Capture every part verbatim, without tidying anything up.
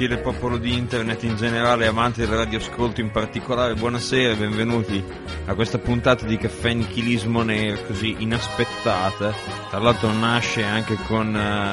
gentile popolo di internet in generale, amanti del radioascolto in particolare, buonasera e benvenuti a questa puntata di Caffè Nichilismo Nero, così inaspettata. Tra l'altro nasce anche con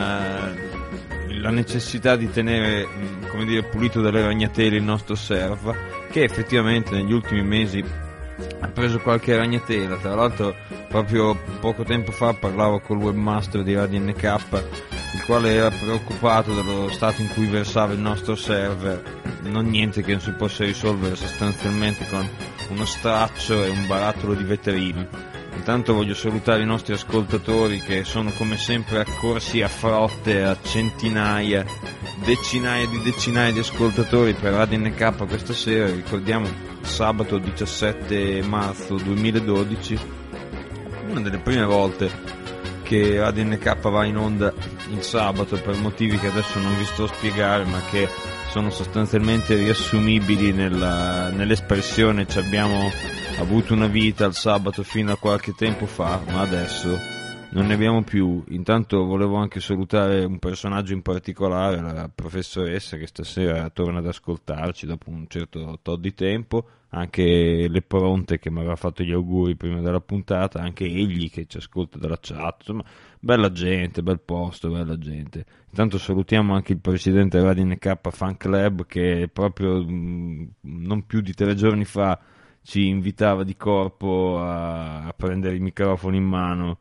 uh, la necessità di tenere, come dire, pulito dalle ragnatele il nostro server, che effettivamente negli ultimi mesi ha preso qualche ragnatela. Tra l'altro proprio poco tempo fa parlavo col webmaster di Radio N K, il quale era preoccupato dello stato in cui versava il nostro server, non niente che non si possa risolvere sostanzialmente con uno straccio e un barattolo di vetril. Intanto voglio salutare i nostri ascoltatori che sono come sempre accorsi a frotte, a centinaia, decinaia di decinaia di ascoltatori per Radio N K questa sera. Ricordiamo sabato diciassette marzo duemiladodici, una delle prime volte che Radio N K va in onda il sabato per motivi che adesso non vi sto a spiegare, ma che sono sostanzialmente riassumibili nella, nell'espressione ci abbiamo avuto una vita il sabato fino a qualche tempo fa, ma adesso non ne abbiamo più. Intanto volevo anche salutare un personaggio in particolare, la professoressa, che stasera torna ad ascoltarci dopo un certo tot di tempo, anche le Pronte che mi aveva fatto gli auguri prima della puntata, anche egli che ci ascolta dalla chat, insomma bella gente, bel posto, bella gente. Intanto salutiamo anche il presidente Radio N K Fan Club, che proprio mh, non più di tre giorni fa ci invitava di corpo a, a prendere i microfoni in mano,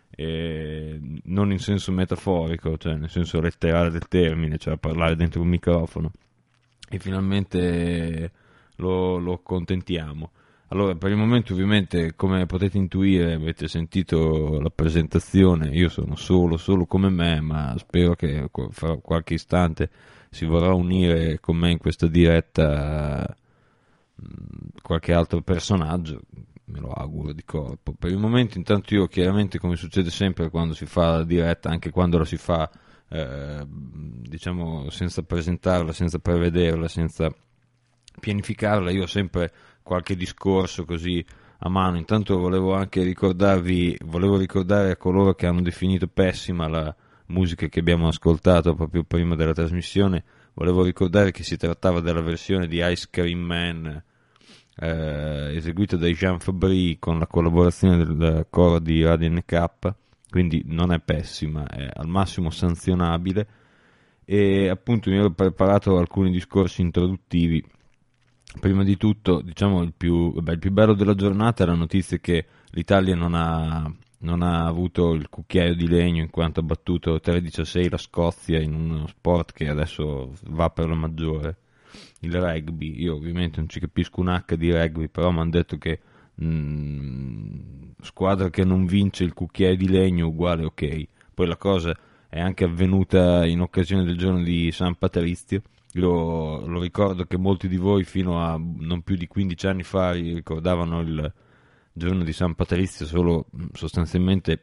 e non in senso metaforico, cioè nel senso letterale del termine, cioè a parlare dentro un microfono, e finalmente lo, lo accontentiamo. Allora, per il momento ovviamente, come potete intuire, avete sentito la presentazione, io sono solo, solo come me, ma spero che fra qualche istante si vorrà unire con me in questa diretta qualche altro personaggio, me lo auguro di corpo. Per il momento intanto io, chiaramente, come succede sempre quando si fa la diretta, anche quando la si fa eh, diciamo senza presentarla, senza prevederla, senza pianificarla, io ho sempre qualche discorso così a mano. Intanto volevo anche ricordarvi, volevo ricordare a coloro che hanno definito pessima la musica che abbiamo ascoltato proprio prima della trasmissione, volevo ricordare che si trattava della versione di Ice Cream Man eh, eseguita da Jean Fabry con la collaborazione del coro di Radio N K, quindi non è pessima, è al massimo sanzionabile. E appunto mi ero preparato alcuni discorsi introduttivi. Prima di tutto, diciamo, il più, beh, il più bello della giornata è la notizia che l'Italia non ha, non ha avuto il cucchiaio di legno, in quanto ha battuto tredici a sei la Scozia in uno sport che adesso va per la maggiore, il rugby. Io ovviamente non ci capisco un H di rugby, però mi hanno detto che mh, squadra che non vince il cucchiaio di legno uguale ok. Poi la cosa è anche avvenuta in occasione del giorno di San Patrizio. Lo, lo ricordo che molti di voi fino a non più di quindici anni fa ricordavano il giorno di San Patrizio solo sostanzialmente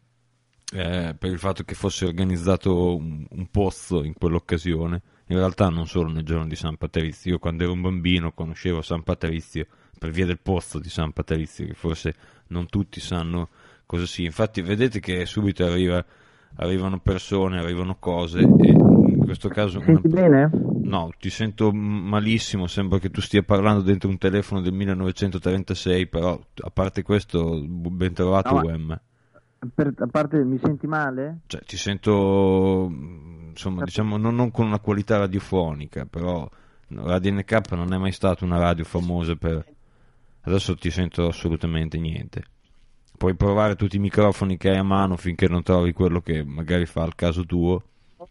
eh, per il fatto che fosse organizzato un, un pozzo in quell'occasione. In realtà non solo nel giorno di San Patrizio. Io quando ero un bambino conoscevo San Patrizio per via del pozzo di San Patrizio, che forse non tutti sanno cosa sia. Infatti vedete che subito arriva, arrivano persone, arrivano cose, e in questo caso Mi senti una... bene? No, ti sento malissimo, sembra che tu stia parlando dentro un telefono del millenovecentotrentasei, però a parte questo, ben trovato, No, U M. per, a parte mi senti male? Cioè, ti sento, insomma, diciamo, non, non con una qualità radiofonica, però Radio N K non è mai stata una radio famosa per... Adesso ti sento assolutamente niente. Puoi provare tutti i microfoni che hai a mano finché non trovi quello che magari fa al caso tuo.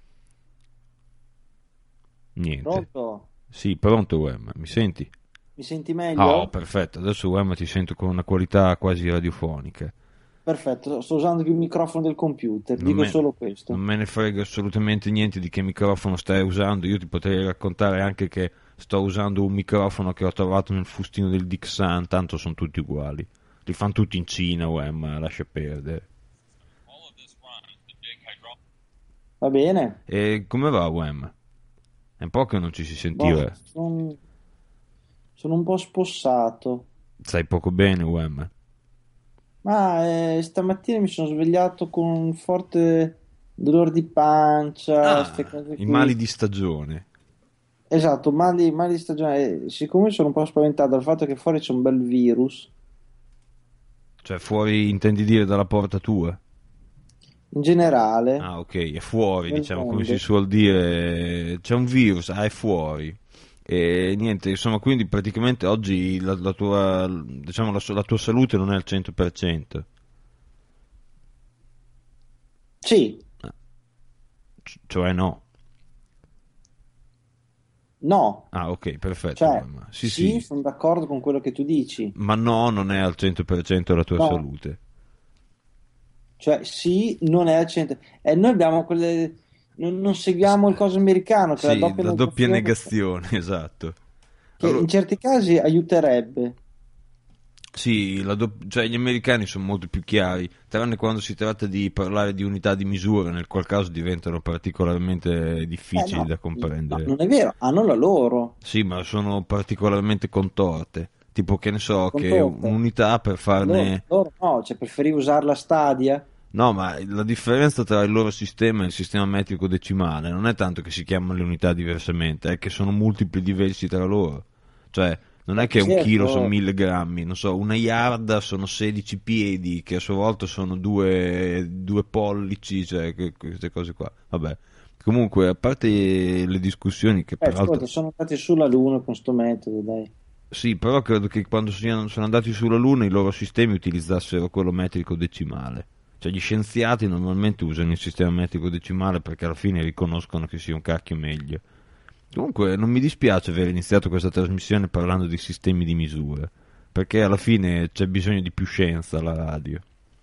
Niente. Pronto? Sì, pronto U M, mi senti? Mi senti meglio? Oh, perfetto, adesso U M ti sento con una qualità quasi radiofonica. Perfetto, sto usando il microfono del computer, Non dico me, solo questo. non me ne frega assolutamente niente di che microfono stai usando. Io ti potrei raccontare anche che sto usando un microfono che ho trovato nel fustino del Dixan, tanto sono tutti uguali. Li fanno tutti in Cina, U M, lascia perdere. Va bene? E come va, U M? È un po' che non ci si sentiva. Boh, sono, sono un po' spossato. Stai poco bene, U M? Ma eh, stamattina mi sono svegliato con un forte dolore di pancia, Ah, queste cose i qui. mali di stagione. esatto, mali, mali di stagione. Siccome sono un po' spaventato dal fatto che fuori c'è un bel virus, Cioè fuori intendi dire dalla porta tua? in generale, Ah, ok, è fuori, nel diciamo, come si mondo. suol dire, c'è un virus, ah, è fuori. E niente, insomma, quindi praticamente oggi la, la tua, diciamo, la, la tua salute non è al cento per cento. Sì, Ah, c- cioè no. no, Ah, ok, perfetto. cioè Ma, sì, sì, sì, sono d'accordo con quello che tu dici. ma no, non è al cento per cento la tua No, salute. cioè sì, non è al centro. E noi abbiamo quelle. Non, non S- seguiamo il coso americano, che è la Sì, doppia la doppia negazione, negazione, esatto. che Allora, in certi casi aiuterebbe. sì, la do- cioè gli americani sono molto più chiari, tranne quando si tratta di parlare di unità di misura, nel qual caso diventano particolarmente Eh difficili no, da no, comprendere. non è vero, hanno la loro Sì, ma sono particolarmente contorte. Tipo, che ne so, che condotta. un'unità per Loro, farne. loro no, cioè preferivo usare la Stadia. No, ma la differenza tra il loro sistema e il sistema metrico decimale non è tanto che si chiamano le unità diversamente, è che sono multipli diversi tra loro. Cioè, non è Eh, che un chilo sono certo, mille grammi, non so, una yarda sono sedici piedi, che a sua volta sono due, due pollici, cioè, que- queste cose qua. Vabbè. Comunque, a parte le discussioni che eh, peraltro. ascolta, sono andati sulla Luna con sto metodo, dai. Sì, però credo che quando siano- sono andati sulla Luna i loro sistemi utilizzassero quello metrico decimale. Cioè gli scienziati normalmente usano il sistema metrico decimale perché alla fine riconoscono che sia un cacchio meglio. Comunque non mi dispiace aver iniziato questa trasmissione parlando di sistemi di misura, perché alla fine c'è bisogno di più scienza alla radio.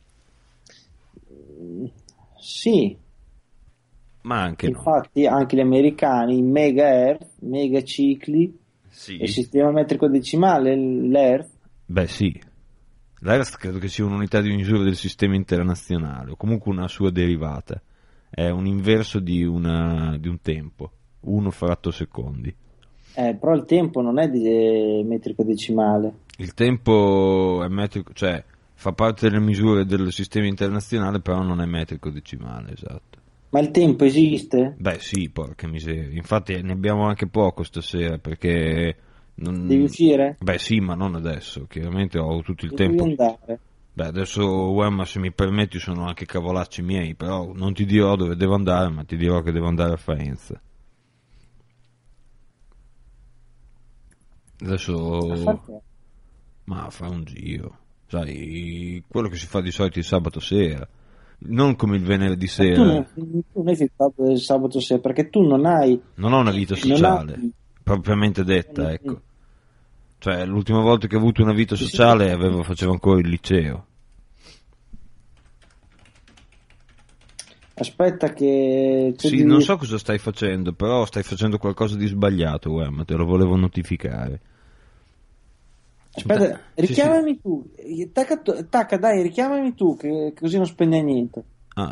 Mm, sì, Ma anche no. infatti anche gli americani, mega Earth, mega cicli, e il Sì. sistema metrico decimale, l'Earth, Beh sì. L'Earth credo che sia un'unità di misura del sistema internazionale, o comunque una sua derivata. È un inverso di, una- di un tempo, uno fratto secondi. eh, però il tempo non è di, eh, metrico decimale. Il tempo è metrico, cioè fa parte delle misure del sistema internazionale, però non è metrico decimale, esatto. Ma il tempo esiste? Beh sì, porca miseria. Infatti ne abbiamo anche poco stasera, perché. Devi non- uscire? Beh sì, ma non adesso. Chiaramente ho tutto il Dove devi tempo. andare? Beh, adesso, Wemma, se mi permetti, sono anche cavolacci miei, però non ti dirò dove devo andare, ma ti dirò che devo andare a Faenza. A far Adesso, che? ma a fare un giro. Sai, quello che si fa di solito il sabato sera, non come il venerdì Ma tu non, sera. tu non hai fissato il sabato sera perché tu non hai, Non ho una vita non sociale, hai, propriamente detta, ecco. Cioè, l'ultima volta che ho avuto una vita sociale avevo, facevo ancora il liceo. aspetta che c'è Sì, di. non so cosa stai facendo, però stai facendo qualcosa di sbagliato, Wem, te lo volevo notificare. Aspetta, Sì, sì. richiamami tu. Tacca, tu- tacca, dai, richiamami tu, che così non spegne niente. Ah.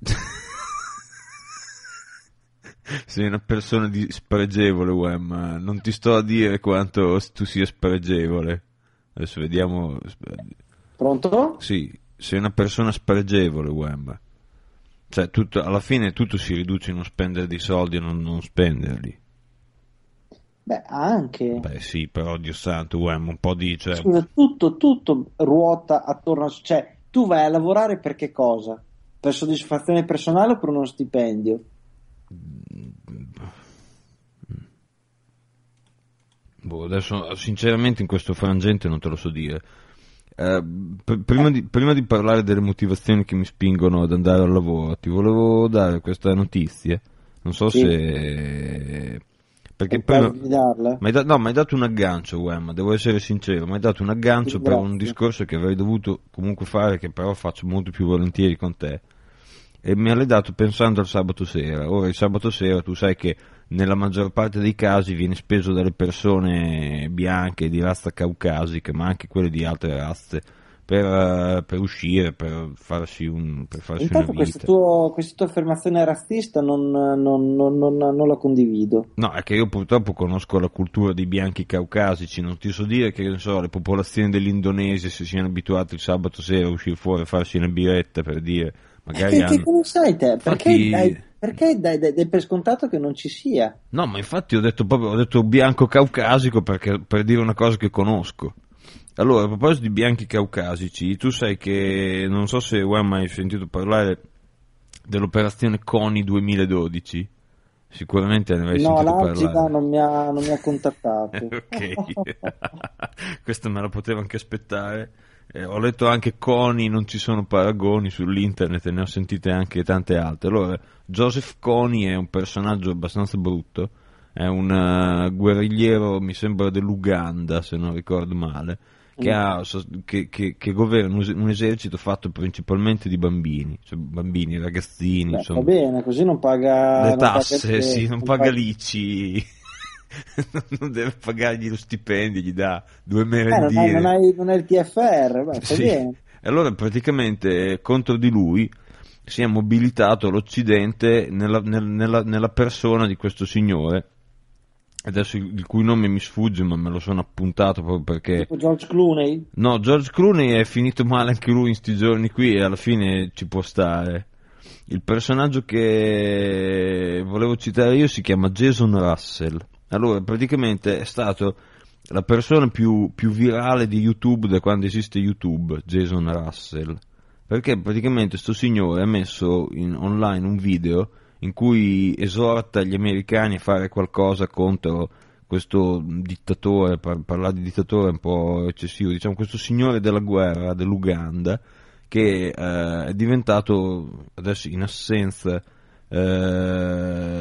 Sei una persona di spregevole, Wem. Non ti sto a dire quanto tu sia spregevole. Adesso vediamo. Pronto? Sì, sei una persona spregevole, Wem. Cioè, tutto, alla fine tutto si riduce in non spendere dei soldi e non, non spenderli. Beh, anche. Beh, sì, però, Dio santo, Wem, un po' di. Cioè, Scusa, tutto, tutto ruota attorno a. Cioè, tu vai a lavorare per che cosa? Per soddisfazione personale o per uno stipendio? boh, adesso, sinceramente, in questo frangente non te lo so dire. Eh, pr- prima, Eh, di, prima di parlare delle motivazioni che mi spingono ad andare al lavoro, ti volevo dare questa notizia. Non so sì, se. è Perché il caso prima. di darla. Mi hai da- no, mi hai dato un aggancio, Wem, devo essere sincero, mi hai dato un Ti aggancio per un ringrazio. discorso che avrei dovuto comunque fare, che però faccio molto più volentieri con te. E me l'hai dato pensando al sabato sera. Ora, il sabato sera tu sai che nella maggior parte dei casi viene speso dalle persone bianche di razza caucasica, ma anche quelle di altre razze, per, eh, per uscire, per farsi, un, per farsi una Intanto questa vita. tua, questa tua affermazione razzista non, non- non- non- non la condivido. No, è che io purtroppo conosco la cultura dei bianchi caucasici, non ti so dire che, ne so, le popolazioni dell'Indonesia si siano abituate il sabato sera a uscire fuori a farsi una biretta, per dire, magari Che, che hanno. cosa sai te? Perché Infatti, hai, perché dai, dai, dai per scontato che non ci sia? No, ma infatti ho detto proprio, ho detto bianco caucasico perché, per dire una cosa che conosco. Allora, a proposito di bianchi caucasici, tu sai che, non so se hai mai sentito parlare dell'operazione CONI duemiladodici, sicuramente ne avrai No, sentito l'Agida parlare. non mi ha, non mi ha contattato. Ok, questa me la potevo anche aspettare. Eh, ho letto anche Coni, non ci sono paragoni sull'internet e ne ho sentite anche tante altre. Allora, Joseph Coni è un personaggio abbastanza brutto, è un uh, guerrigliero, mi sembra dell'Uganda, se non ricordo male, che, ha, che, che, che governa un, un esercito fatto principalmente di bambini, cioè bambini, ragazzini, Beh, insomma. va bene, così non paga Le non tasse, paga, sì, non non paga paga- l'ICI, non deve pagargli lo stipendio, gli dà due Eh, non hai, merendine. non hai, non hai il T F R, beh, fa Sì. bene. E allora praticamente contro di lui si è mobilitato l'Occidente nella, nel- nella- nella persona di questo signore, adesso il, il cui nome mi sfugge ma me lo sono appuntato proprio perché... Tipo George Clooney? No, George Clooney è finito male anche lui in sti giorni qui e alla fine ci può stare. Il personaggio che volevo citare io si chiama Jason Russell. Allora, praticamente è stato la persona più, più virale di YouTube da quando esiste YouTube, Jason Russell. Perché praticamente sto signore ha messo in, online un video in cui esorta gli americani a fare qualcosa contro questo dittatore, par- parlare di dittatore è un po' eccessivo, diciamo questo signore della guerra dell'Uganda che eh, è diventato adesso in assenza eh,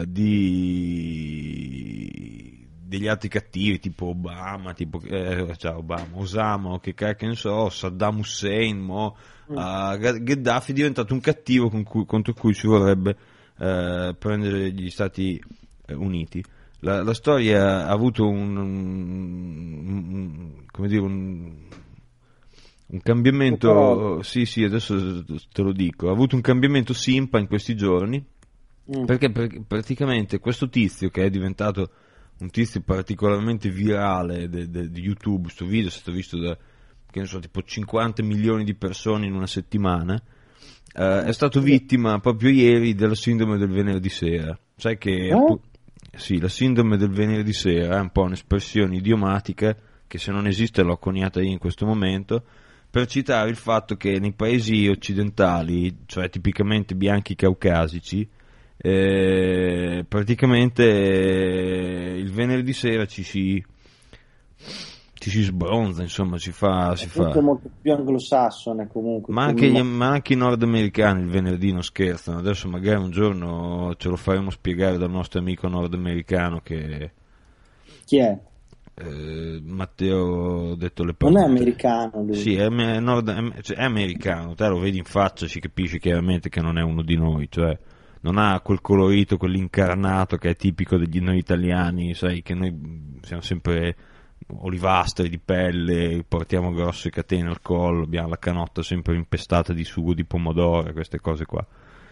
di degli altri cattivi tipo Obama, tipo eh, cioè Obama, Osama o che cacchio ne so, Saddam Hussein, mo, Mm. uh, Gheddafi è diventato un cattivo con cui- contro cui si vorrebbe eh, prendere gli Stati eh, Uniti. La, la storia ha avuto un, un- un- come dire, un, un cambiamento, sì sì, adesso te lo dico, ha avuto un cambiamento simpa in questi giorni, Mm. perché per- praticamente questo tizio che è diventato un tizio particolarmente virale de- de- di YouTube, questo video è stato visto da, che ne so, tipo cinquanta milioni di persone in una settimana, eh, è stato vittima proprio ieri della sindrome del venerdì sera. Sai che... Eh? Sì, la sindrome del venerdì sera è un po' un'espressione idiomatica che se non esiste l'ho coniata io in questo momento per citare il fatto che nei paesi occidentali, cioè tipicamente bianchi caucasici, eh, praticamente eh, il venerdì sera ci si ci si sbronza, insomma, si fa, si Questo fa. è molto più anglosassone comunque. Ma anche, gli, ma anche i nordamericani il venerdì non scherzano. Adesso magari un giorno ce lo faremo spiegare dal nostro amico nordamericano che Chi è? eh, Matteo ha detto le Non parole. è americano lui. Sì, è, è nord- è- cioè, è americano, te lo vedi in faccia, ci capisci chiaramente che non è uno di noi, cioè non ha quel colorito, quell'incarnato che è tipico degli noi italiani, sai che noi siamo sempre olivastri di pelle, portiamo grosse catene al collo, abbiamo la canotta sempre impestata di sugo di pomodoro, queste cose qua.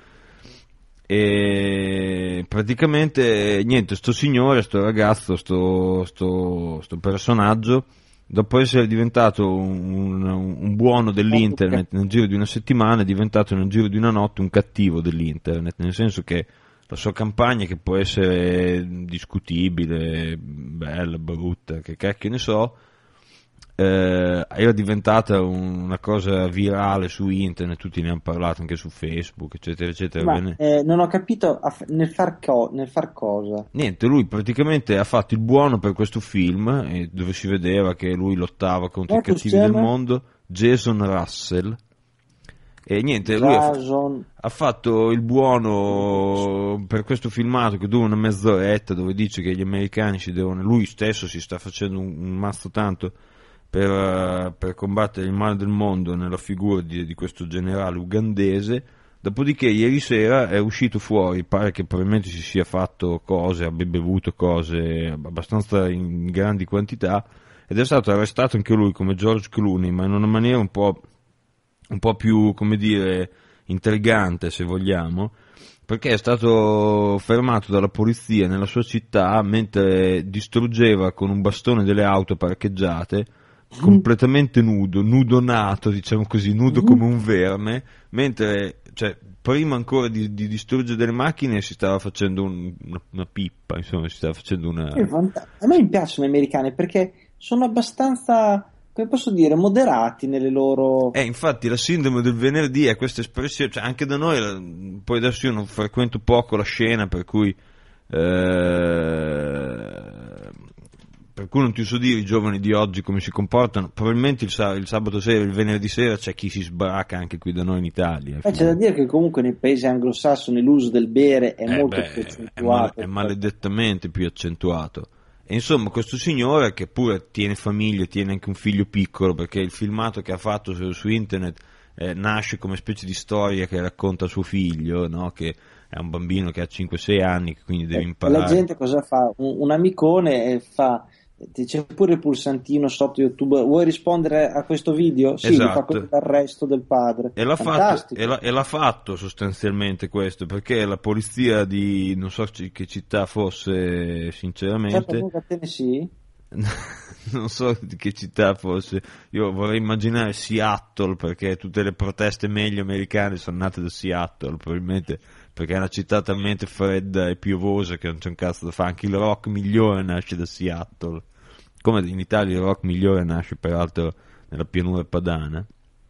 E praticamente niente, sto signore, sto ragazzo, sto, sto, sto personaggio, dopo essere diventato un, un, un buono dell'internet nel giro di una settimana, è diventato nel giro di una notte un cattivo dell'internet, nel senso che la sua campagna, che può essere discutibile, bella, brutta, che cacchio ne so, eh, era diventata un- una cosa virale su internet, tutti ne hanno parlato anche su Facebook, eccetera, eccetera. Ma Bene. eh, non ho capito a f- nel, far co- nel far cosa. Niente, lui praticamente ha fatto il buono per questo film, eh, dove si vedeva che lui lottava contro i Come si cattivi del chiama? mondo, Jason Russell. E niente, lui ha, fa- Jason. ha fatto il buono per questo filmato che dura una mezz'oretta, dove dice che gli americani si devono, lui stesso si sta facendo un, un mazzo tanto per, eh, per combattere il male del mondo nella figura di, di questo generale ugandese. Dopodiché ieri sera è uscito fuori, pare che probabilmente si sia fatto cose, abbia bevuto cose abbastanza in grandi quantità, ed è stato arrestato anche lui come George Clooney, ma in una maniera un po', un po' più, come dire, intrigante, se vogliamo, perché è stato fermato dalla polizia nella sua città mentre distruggeva con un bastone delle auto parcheggiate, completamente nudo, nudo nato, diciamo così, nudo come un verme, mentre cioè, prima ancora di, di distruggere delle macchine si stava facendo un, una, una pippa, insomma, si stava facendo una... A me mi piacciono gli americani perché sono abbastanza, come posso dire, moderati nelle loro... Eh, infatti la sindrome del venerdì è questa espressione, cioè anche da noi, poi adesso io non frequento poco la scena, per cui eh, per cui non ti so dire i giovani di oggi come si comportano. Probabilmente il, sa- il sabato sera, il venerdì sera c'è chi si sbraca anche qui da noi in Italia. Eh, c'è da dire che comunque nei paesi anglosassoni l'uso del bere è eh molto beh, più è, accentuato. mal- è maledettamente più accentuato. E insomma, questo signore che pure tiene famiglia, tiene anche un figlio piccolo, perché il filmato che ha fatto su, su internet eh, nasce come specie di storia che racconta suo figlio, no? Che è un bambino che ha cinque sei anni, quindi deve Eh, imparare. La gente cosa fa? Un, un amicone fa, c'è pure il pulsantino sotto YouTube, vuoi rispondere a questo video? Sì, Esatto. mi fa quello d'arresto del padre. E l'ha, fatto, Fantastico. e, l'ha, e l'ha fatto sostanzialmente questo, perché la polizia di non so c- che città fosse, sinceramente, Certo, Tennessee? non so di che città fosse, io vorrei immaginare Seattle, perché tutte le proteste meglio americane sono nate da Seattle, probabilmente perché è una città talmente fredda e piovosa che non c'è un cazzo da fare. Anche il rock migliore nasce da Seattle, come in Italia il rock migliore nasce peraltro nella pianura padana.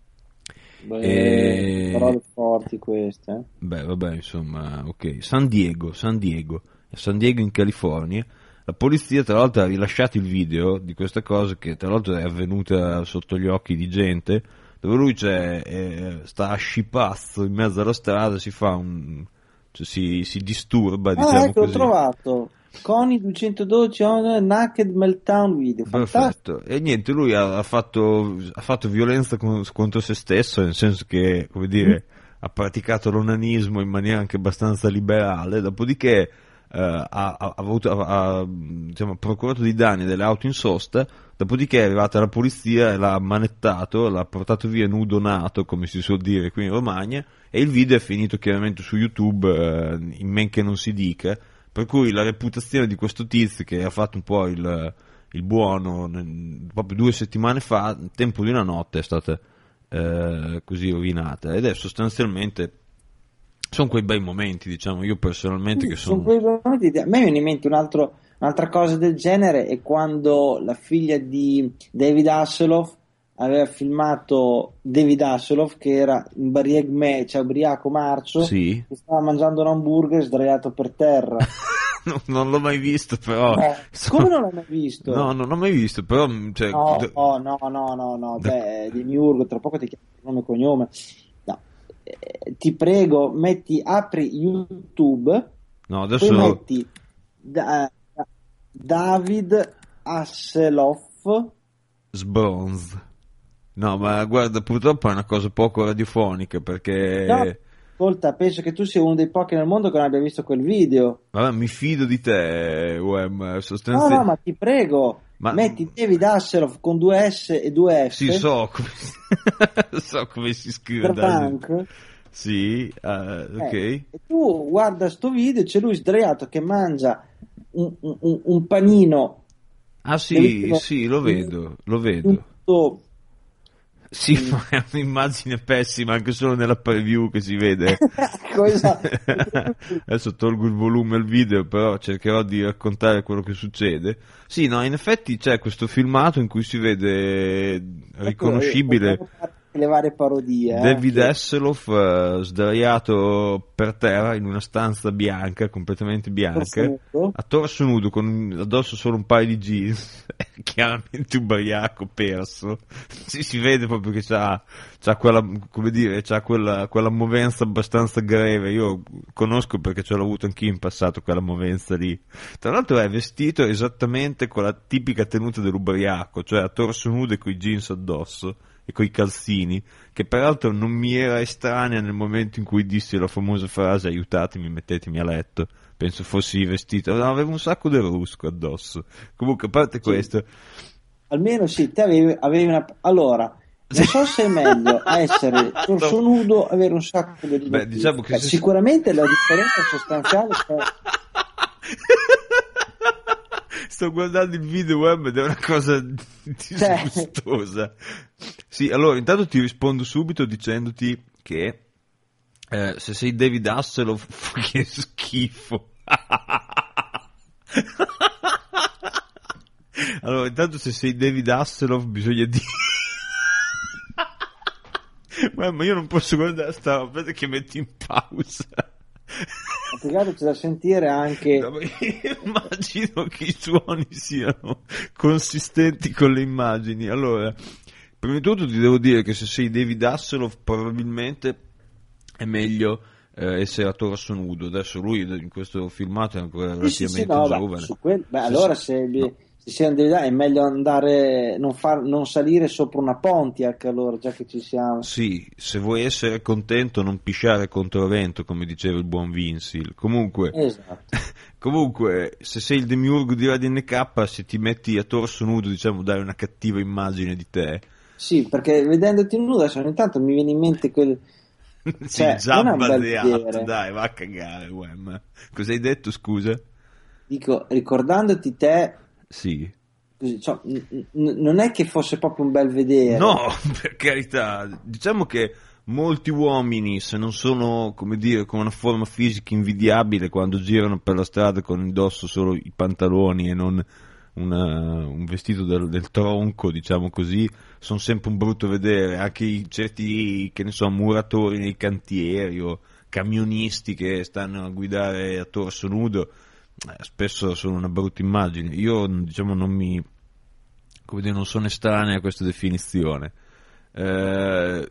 Beh, E- parole forti queste. eh. Beh, vabbè, insomma, ok. San Diego, San Diego, San Diego in California. La polizia, tra l'altro, ha rilasciato il video di questa cosa che, tra l'altro, è avvenuta sotto gli occhi di gente, dove lui c'è, eh, sta a scipazzo in mezzo alla strada, si fa un... cioè, si, si disturba, Ah, diciamo ecco, l'ho così. trovato. Coni duecentododici on Naked Meltdown Video. Fantastico. Perfetto. E niente, lui ha, ha fatto, ha fatto violenza con- contro se stesso, nel senso che, come dire, ha praticato l'onanismo in maniera anche abbastanza liberale, dopodiché eh, ha, ha, ha avuto, ha, ha, diciamo, procurato dei danni delle auto in sosta, dopodiché è arrivata la polizia e l'ha manettato, l'ha portato via nudo nato, come si suol dire qui in Romagna, e il video è finito chiaramente su YouTube, eh, in men che non si dica. Per cui la reputazione di questo tizio che ha fatto un po' il, il buono nel- proprio due settimane fa, nel tempo di una notte, è stata eh, così rovinata. Ed è sostanzialmente, sono quei bei momenti, diciamo, io personalmente che Sono sono... quei momenti di- A me viene in mente un altro- un'altra cosa del genere è quando la figlia di David Hasselhoff aveva filmato David Hasselhoff che era in Barieg Me, cioè ubriaco marcio, Sì, che stava mangiando un hamburger sdraiato per terra. no, non l'ho mai visto però... Eh, so- come non l'hai mai visto? No, non l'ho mai visto, però... Cioè, No, d- no, no, no, no, no, da- beh, di Miurgo, tra poco ti chiamo per nome e cognome. No, eh, ti prego, metti, apri YouTube, no, poi adesso... metti da- da- David Hasselhoff. Sbronze. No, ma guarda, purtroppo è una cosa poco radiofonica, perché... No, ascolta, penso che tu sia uno dei pochi nel mondo che non abbia visto quel video. Vabbè, mi fido di te, Wem, No, sostanzialmente... no, ma ti prego, Ma- metti David Hasselhoff con due S e due F. Sì, so come, so come si scrive. per David. punk. Sì, eh, ok. Eh, e tu guarda sto video, c'è lui sdraiato che mangia un, un- un panino. Ah sì, bellissimo, sì, lo vedo, lo un vedo. tutto- Sì, ma è un'immagine pessima anche solo nella preview che si vede. Ecco, esatto. Adesso tolgo il volume al video, però cercherò di raccontare quello che succede. Sì, no, in effetti c'è questo filmato in cui si vede riconoscibile Ecco, eh, le varie parodie. eh, David che- Hasselhoff eh, sdraiato per terra in una stanza bianca, completamente bianca, Torso nudo. a torso nudo, con addosso solo un paio di jeans, chiaramente ubriaco, perso. Si, si vede proprio che c'ha, c'ha quella, come dire, c'ha quella, quella movenza abbastanza greve. Io conosco perché ce l'ho avuto anch'io in passato, quella movenza lì. Tra l'altro è vestito esattamente con la tipica tenuta dell'ubriaco, cioè a torso nudo e coi jeans addosso e coi calzini, che peraltro non mi era estranea nel momento in cui dissi la famosa frase aiutatemi, mettetemi a letto. Penso fossi vestito, no, avevo un sacco del rusco addosso. Comunque, a parte questo, Almeno sì, te avevi, avevi una... Allora, non so se è meglio essere torso nudo o avere un sacco di Beh, diciamo che Beh, se- sicuramente la differenza sostanziale è... sto guardando il video web ed è una cosa Cioè- disgustosa. Sì, allora intanto ti rispondo subito dicendoti che Eh, se sei David Hasselhoff, che schifo. Allora, intanto se sei David Hasselhoff bisogna dire... ma, ma io non posso guardare sta roba, aspetta che metti in pausa. Ma più che altro c'è da sentire anche... No, io immagino che i suoni siano consistenti con le immagini. Allora, prima di tutto ti devo dire che se sei David Hasselhoff probabilmente è meglio eh, essere a torso nudo. Adesso lui in questo filmato è ancora Sì, sì, sì, relativamente no, giovane. beh, su quel- beh, Se- allora se- se, no. se si è in David- è meglio andare, non, far, non salire sopra una Pontiac, allora, già che ci siamo. Sì, se vuoi essere contento non pisciare contro vento, come diceva il buon Vinsil. Comunque, Esatto. comunque, se sei il demiurgo di Radio N K, se ti metti a torso nudo, diciamo, dai una cattiva immagine di te. Sì, perché vedendoti nudo adesso ogni tanto mi viene in mente quel... Sì, Cioè, già non è un bel baseato, vedere. dai, va a cagare, Wem. Cosa hai detto, scusa? Dico, ricordandoti te, Sì. così, cioè, n- n- non è che fosse proprio un bel vedere. No, per carità, diciamo che molti uomini, se non sono, come dire, con una forma fisica invidiabile, quando girano per la strada con indosso solo i pantaloni e non una- un vestito del, del tronco, diciamo così, sono sempre un brutto vedere. Anche i certi, che ne so, muratori nei cantieri o camionisti che stanno a guidare a torso nudo, eh, spesso sono una brutta immagine. Io, diciamo, non mi, come dire, non sono estraneo a questa definizione. Eh,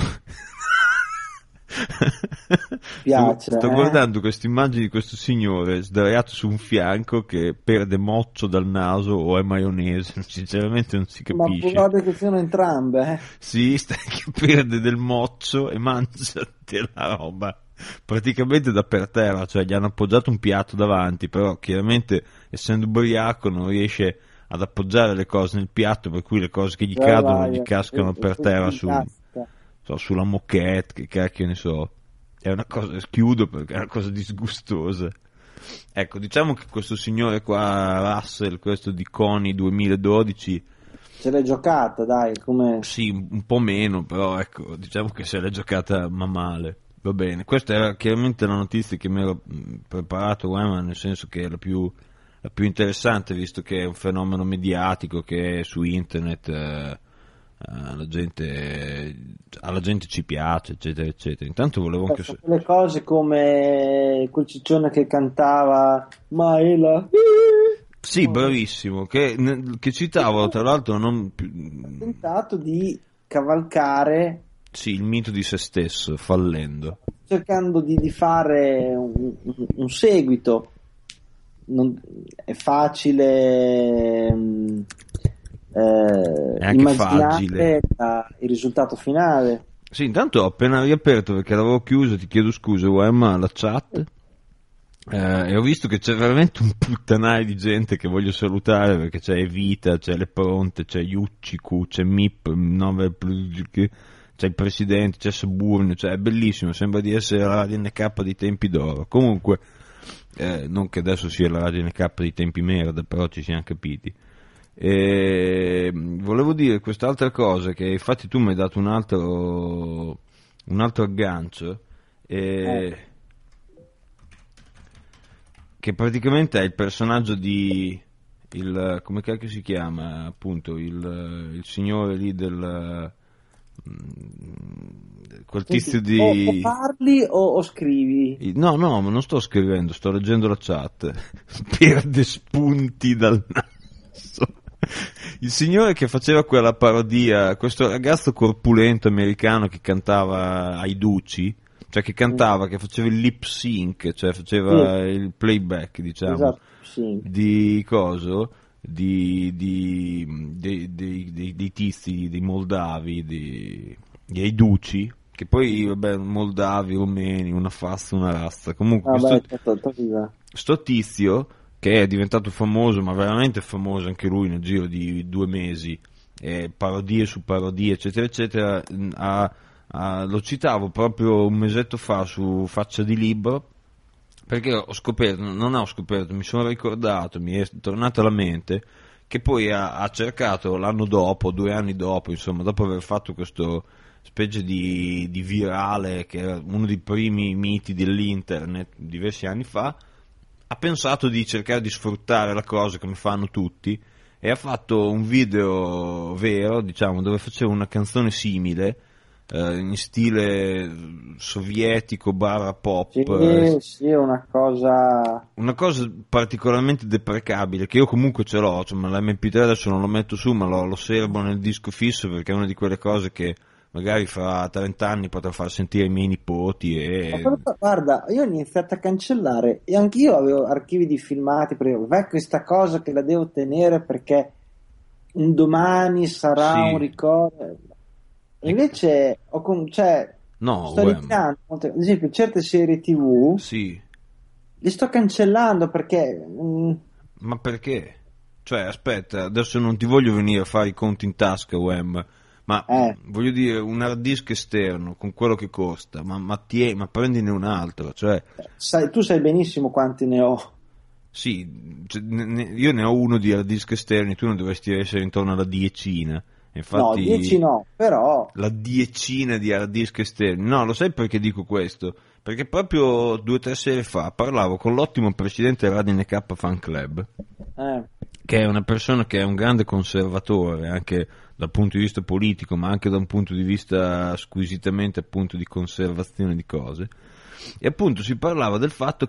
Piace, sto, sto eh? guardando questa immagine di questo signore sdraiato su un fianco che perde moccio dal naso o è maionese, sinceramente non si Ma capisce. guarda che siano entrambe, eh. Sì, sta che perde del moccio e mangia della roba praticamente da per terra, cioè gli hanno appoggiato un piatto davanti, però chiaramente essendo ubriaco non riesce ad appoggiare le cose nel piatto, per cui le cose che gli Vai, cadono vai, gli cascano e- per e- terra in su, tasca. so, sulla moquette, che cacchio ne so. È una cosa, chiudo perché è una cosa disgustosa. Ecco, diciamo che questo signore qua, Russell, questo di Coni duemiladodici, Ce l'hai giocata, dai, come... sì, un po' meno, però ecco, diciamo che se l'è giocata ma male. Va bene, questa era chiaramente la notizia che mi ero mh, preparato, Wema, nel senso che è la più, la più interessante, visto che è un fenomeno mediatico che su internet eh, eh, la gente, alla gente ci piace, eccetera, eccetera. Intanto volevo anche... Sono quelle cose come quel ciccione che cantava Maela. Sì, bravissimo, che, che citavo tra l'altro non più... Ha tentato di cavalcare, Sì, il mito di se stesso, fallendo. cercando di, di fare un, un- un seguito. Non- è facile mm, eh, È anche immaginare facile. la- il risultato finale. Sì, intanto ho appena riaperto perché l'avevo chiuso, ti chiedo scusa, Wemma, la chat. Eh, e ho visto che c'è veramente un puttanaio di gente che voglio salutare, perché c'è Evita, c'è Le Pronte, c'è Yuccicu, c'è Mip, nove, c'è il presidente, c'è Saburnio, cioè è bellissimo, sembra di essere la Radio N K di tempi d'oro. Comunque, eh, non che adesso sia la Radio N K di tempi merda, però ci siamo capiti. E volevo dire quest'altra cosa, che infatti tu mi hai dato un altro un altro aggancio, e... che praticamente è il personaggio di il, come cacchio si chiama appunto il, il signore lì del quel tizio Senti, o, o di parli o, o scrivi? no no ma non sto scrivendo, sto leggendo la chat. Perde spunti dal naso. Il signore che faceva quella parodia, questo ragazzo corpulento americano che cantava ai Duci, cioè che cantava, che faceva il lip sync, cioè faceva Sì. il playback, diciamo, Esatto, sì. di coso, di, di, dei, dei, dei, dei tizi, dei moldavi, di, di ai Duci, che poi, vabbè, moldavi, rumeni, una fassa, una razza, comunque Vabbè, questo, certo, certo. sto tizio, che è diventato famoso, ma veramente famoso anche lui nel giro di due mesi, eh, parodie su parodie, eccetera, eccetera, mh, ha, ha- lo citavo proprio un mesetto fa su Faccia di Libro, perché ho scoperto, non ho scoperto, mi sono ricordato, mi è tornato alla mente, che poi ha, ha cercato l'anno dopo, due anni dopo, insomma, dopo aver fatto questo specie di, di virale, che era uno dei primi miti dell'internet diversi anni fa, ha pensato di cercare di sfruttare la cosa come fanno tutti e ha fatto un video vero, diciamo, dove faceva una canzone simile, eh, in stile sovietico barra pop. Sì, eh, sì, è una cosa... Una cosa particolarmente deprecabile, che io comunque ce l'ho, cioè, ma l'emme pi tre adesso non lo metto su, ma lo, lo serbo nel disco fisso perché è una di quelle cose che magari fra trenta anni potrò far sentire ai miei nipoti Ma e... però, guarda, io ho iniziato a cancellare e anch'io avevo archivi di filmati, perché vai questa cosa che la devo tenere perché un domani sarà Sì. un ricordo. Invece ho com- cioè, No, sto uè, iniziando, ad esempio, certe serie tivù sì, le sto cancellando perché mm, ma perché? Cioè, aspetta, adesso non ti voglio venire a fare i conti in tasca, Wem, ma eh, voglio dire, un hard disk esterno con quello che costa, ma, ma, tie- ma prendine un altro, cioè... sai, tu sai benissimo quanti ne ho. Sì, cioè, ne- ne- io ne ho uno di hard disk esterni, tu ne dovresti essere intorno alla diecina. No, Infatti, dieci no, però la diecina di hard disk esterni. No, lo sai perché dico questo? Perché proprio due o tre sere fa parlavo con l'ottimo presidente Radio N K Fan Club, eh, che è una persona che è un grande conservatore anche dal punto di vista politico, ma anche da un punto di vista squisitamente appunto di conservazione di cose. E appunto si parlava del fatto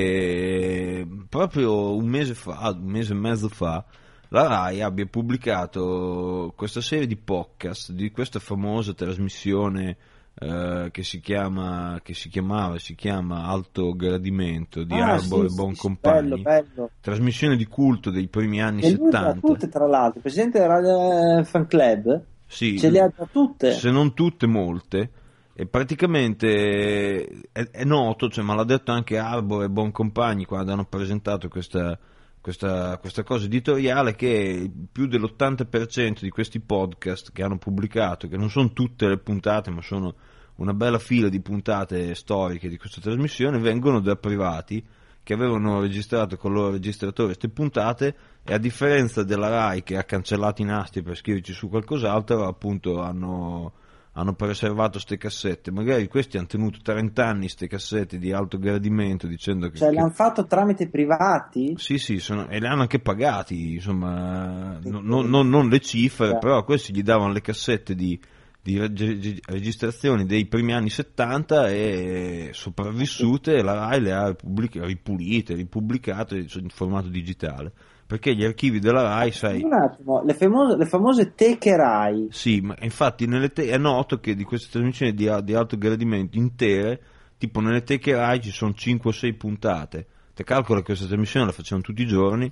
che proprio un mese fa, un mese e mezzo fa, la Rai abbia pubblicato questa serie di podcast di questa famosa trasmissione eh, che si chiama, che si chiamava, si chiama Alto Gradimento di ah, Arbore sì, e sì, sì, Boncompagni, bello, bello. trasmissione di culto dei primi anni E lui le ha settanta. tutte, tra l'altro, il presidente del Radio Fan Club Sì, ce le ha già tutte. se non tutte, molte. E praticamente è, è noto, cioè, ma l'ha detto anche Arbor e Boncompagni quando hanno presentato questa, questa, questa cosa editoriale, che più dell'ottanta per cento di questi podcast che hanno pubblicato, che non sono tutte le puntate, ma sono una bella fila di puntate storiche di questa trasmissione, vengono da privati che avevano registrato con il loro registratore queste puntate, e a differenza della Rai che ha cancellato i nastri per scriverci su qualcos'altro, appunto hanno, hanno preservato ste cassette. Magari questi hanno tenuto trenta anni ste cassette di alto gradimento, dicendo che... Cioè, che- l'hanno fatto tramite privati? Sì, sì, sono- e le hanno anche pagati, insomma, no- no- no- non le cifre, però questi gli davano le cassette di, di reg- registrazioni dei primi anni settanta e sopravvissute, e la Rai le ha pubblic- ripulite, ripubblicate in formato digitale, perché gli archivi della Rai, sai... Un attimo, le famose, le famose teche Rai. Sì, ma infatti nelle te- è noto che di queste trasmissioni di, di alto gradimento intere, tipo nelle teche Rai ci sono cinque o sei puntate. Te calcola che questa trasmissione la facevano tutti i giorni,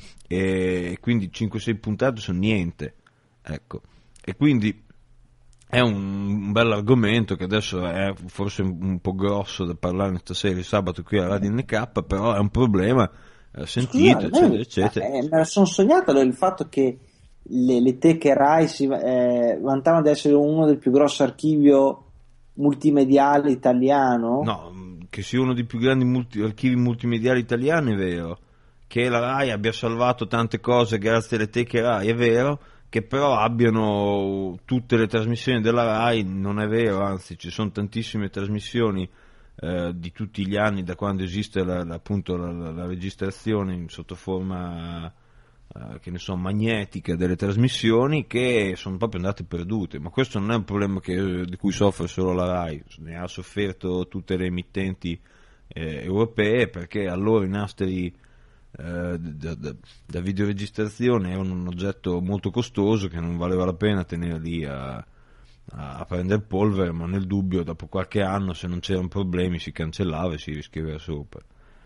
e quindi cinque o sei puntate sono niente, ecco. E quindi è un, un bel argomento che adesso è forse un, un po' grosso da parlare stasera il sabato qui a Radio N K, però è un problema eh, sentito, Scusate, eccetera, me, eccetera. eh, me la sono sognato il fatto che le, le teche Rai si eh, vantavano di essere uno del più grossi archivio multimediale italiano. No, che sia uno dei più grandi multi- archivi multimediali italiani è vero, che la Rai abbia salvato tante cose grazie alle teche Rai è vero, che però abbiano tutte le trasmissioni della Rai non è vero, anzi ci sono tantissime trasmissioni eh, di tutti gli anni, da quando esiste la, la- appunto la, la- la registrazione in sotto forma eh, che ne so, magnetica delle trasmissioni, che sono proprio andate perdute. Ma questo non è un problema che- di cui soffre solo la Rai, ne ha sofferto tutte le emittenti eh, europee, perché allora i nastri eh, da, da- da videoregistrazione erano un oggetto molto costoso che non valeva la pena tenere lì a, a, a prendere polvere, ma nel dubbio dopo qualche anno, se non c'erano problemi, si cancellava e si riscriveva sopra.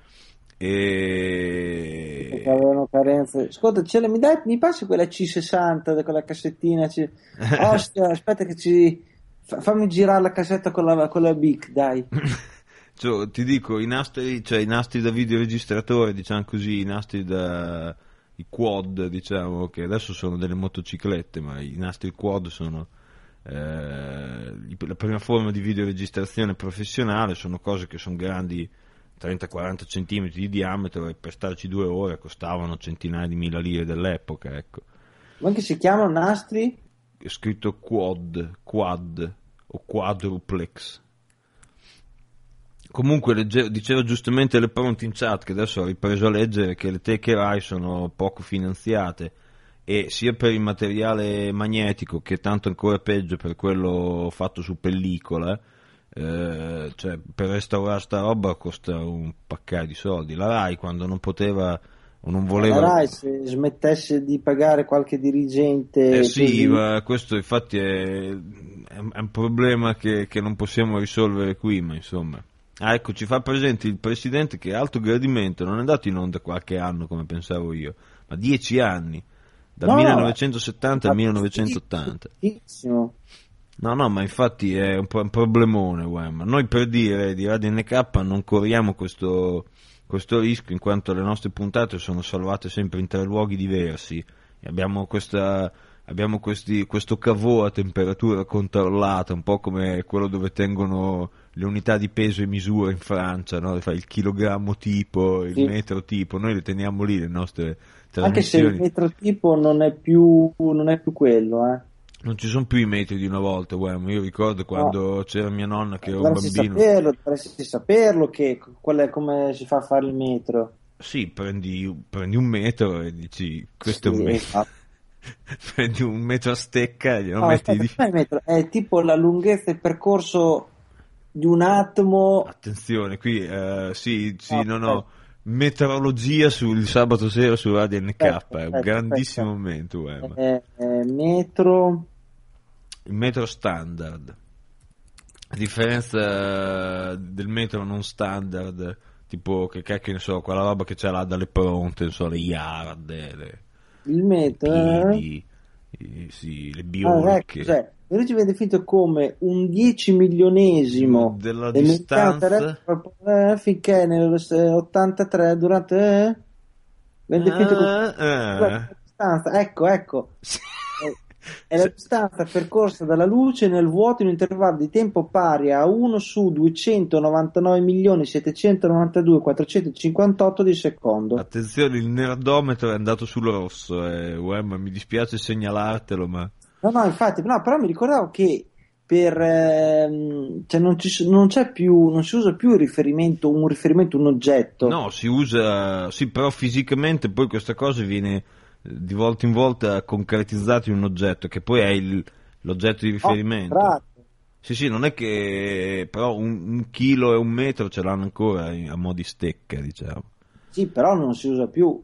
Perché E... avevano carenze. Ascolta, ce le- mi, dai, mi passi quella C sessanta, da quella cassettina? C... Ostia, aspetta che ci... fa- fammi girare la cassetta con la, con la Bic, dai. Cioè, ti dico, i nastri, cioè i nastri da videoregistratore, diciamo così, i nastri da i quad, diciamo, che adesso sono delle motociclette, ma i nastri quad sono eh, la prima forma di videoregistrazione professionale, sono cose che sono grandi trenta quaranta centimetri di diametro, e per starci due ore costavano centinaia di mila lire dell'epoca, ecco. Ma che si chiamano nastri? È scritto quad, quad, o quadruplex. Comunque legge, diceva giustamente Le Pronti in chat, che adesso ho ripreso a leggere, che le teche Rai sono poco finanziate, e sia per il materiale magnetico, che tanto ancora peggio per quello fatto su pellicola, eh, cioè per restaurare sta roba costa un paccare di soldi. La Rai, quando non poteva o non voleva... La Rai, se smettesse di pagare qualche dirigente... Eh sì, così... ma questo infatti è, è un problema che, che non possiamo risolvere qui, ma insomma... Ah, ecco, ci fa presente il presidente che Alto Gradimento non è andato in onda qualche anno come pensavo io, ma dieci anni, dal no, millenovecentosettanta al millenovecentottanta. Tantissimo. No, no, ma infatti è un, po' un problemone, Wem. Noi per dire di Radio N K non corriamo questo, questo rischio, in quanto le nostre puntate sono salvate sempre in tre luoghi diversi e abbiamo questa... Abbiamo questi, questo cavò a temperatura controllata, un po' come quello dove tengono le unità di peso e misura in Francia, no? Fa il chilogrammo tipo, il sì. metro tipo, noi le teniamo lì le nostre trasmissioni. Anche se il metro tipo non è più, non è più quello, eh. Non ci sono più i metri di una volta, uomo. Io ricordo quando no. c'era mia nonna che era un dovresti bambino. Saperlo, dovresti saperlo che qual è, come si fa a fare il metro. Sì, prendi, prendi un metro e dici questo sì, è un metro. Esatto. Prendi un metro a stecca e glielo no, metti aspetta, di... metro. È tipo la lunghezza del percorso di un atomo. Attenzione, qui uh, sì, sì, no, no, no. Meteorologia sul sabato sera su Radio N K, aspetta, è un aspetta, grandissimo aspetta. momento. Eh, eh, metro. Il metro standard. A differenza del metro non standard, tipo che cacchio ne so, quella roba che c'è là dalle pronte, non so, le yard, le... il metro i, i, sì, le biorche. Ah, ecco, cioè, ci viene definito come un dieci milionesimo della distanza eh, finché nell'ottantatré durante eh, viene definito ah, come ah. distanza, ecco ecco è, è la distanza percorsa dalla luce nel vuoto in un intervallo di tempo pari a uno su duecentonovantanove milioni settecentonovantadue quattrocentocinquantotto di secondo. Attenzione, il nerdometro è andato sul rosso, eh. Uè, ma mi dispiace segnalartelo, ma no no infatti no, però mi ricordavo che per ehm, cioè non, ci, non c'è più, non si usa più il riferimento, un riferimento, un oggetto. No, si usa, sì, però fisicamente poi questa cosa viene di volta in volta concretizzato in un oggetto che poi è il, l'oggetto di riferimento. Oh, sì, sì, non è che però un, un chilo e un metro ce l'hanno ancora a mo' di stecca, diciamo. Sì, però non si usa più.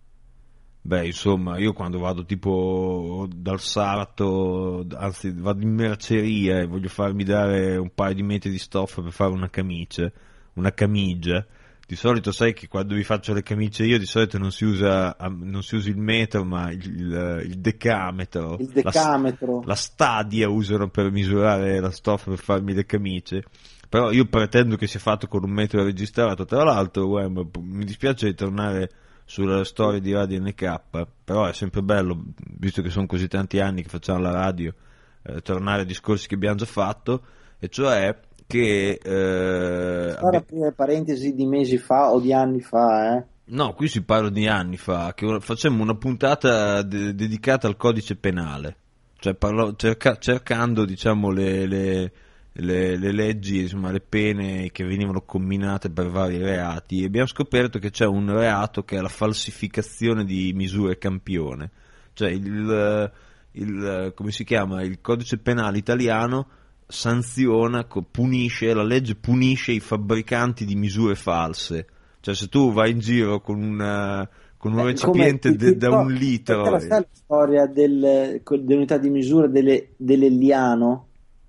Beh, insomma, io quando vado tipo dal sarto, anzi vado in merceria e voglio farmi dare un paio di metri di stoffa per fare una camicia, una camicia, di solito sai che quando vi faccio le camicie io di solito non si usa, non si usa il metro ma il, il, il decametro. Il decametro. La, la stadia usano per misurare la stoffa per farmi le camicie. Però io pretendo che sia fatto con un metro registrato. Tra l'altro, uè, mi dispiace ritornare sulla storia di Radio N K, però è sempre bello, visto che sono così tanti anni che facciamo la radio, eh, tornare ai discorsi che abbiamo già fatto, e cioè che eh, ora aprire parentesi di mesi fa o di anni fa, eh? No, qui si parla di anni fa, che facciamo una puntata de- dedicata al codice penale, cioè parlo, cerca- cercando diciamo le, le, le, le leggi, insomma le pene che venivano comminate per vari reati, e abbiamo scoperto che c'è un reato che è la falsificazione di misure campione, cioè il, il come si chiama, il codice penale italiano sanziona, punisce, la legge punisce i fabbricanti di misure false. Cioè se tu vai in giro con, una, con un eh, recipiente de, da un litro... Perché la, la storia del, dell'unità di misura delle, dell'Eliano?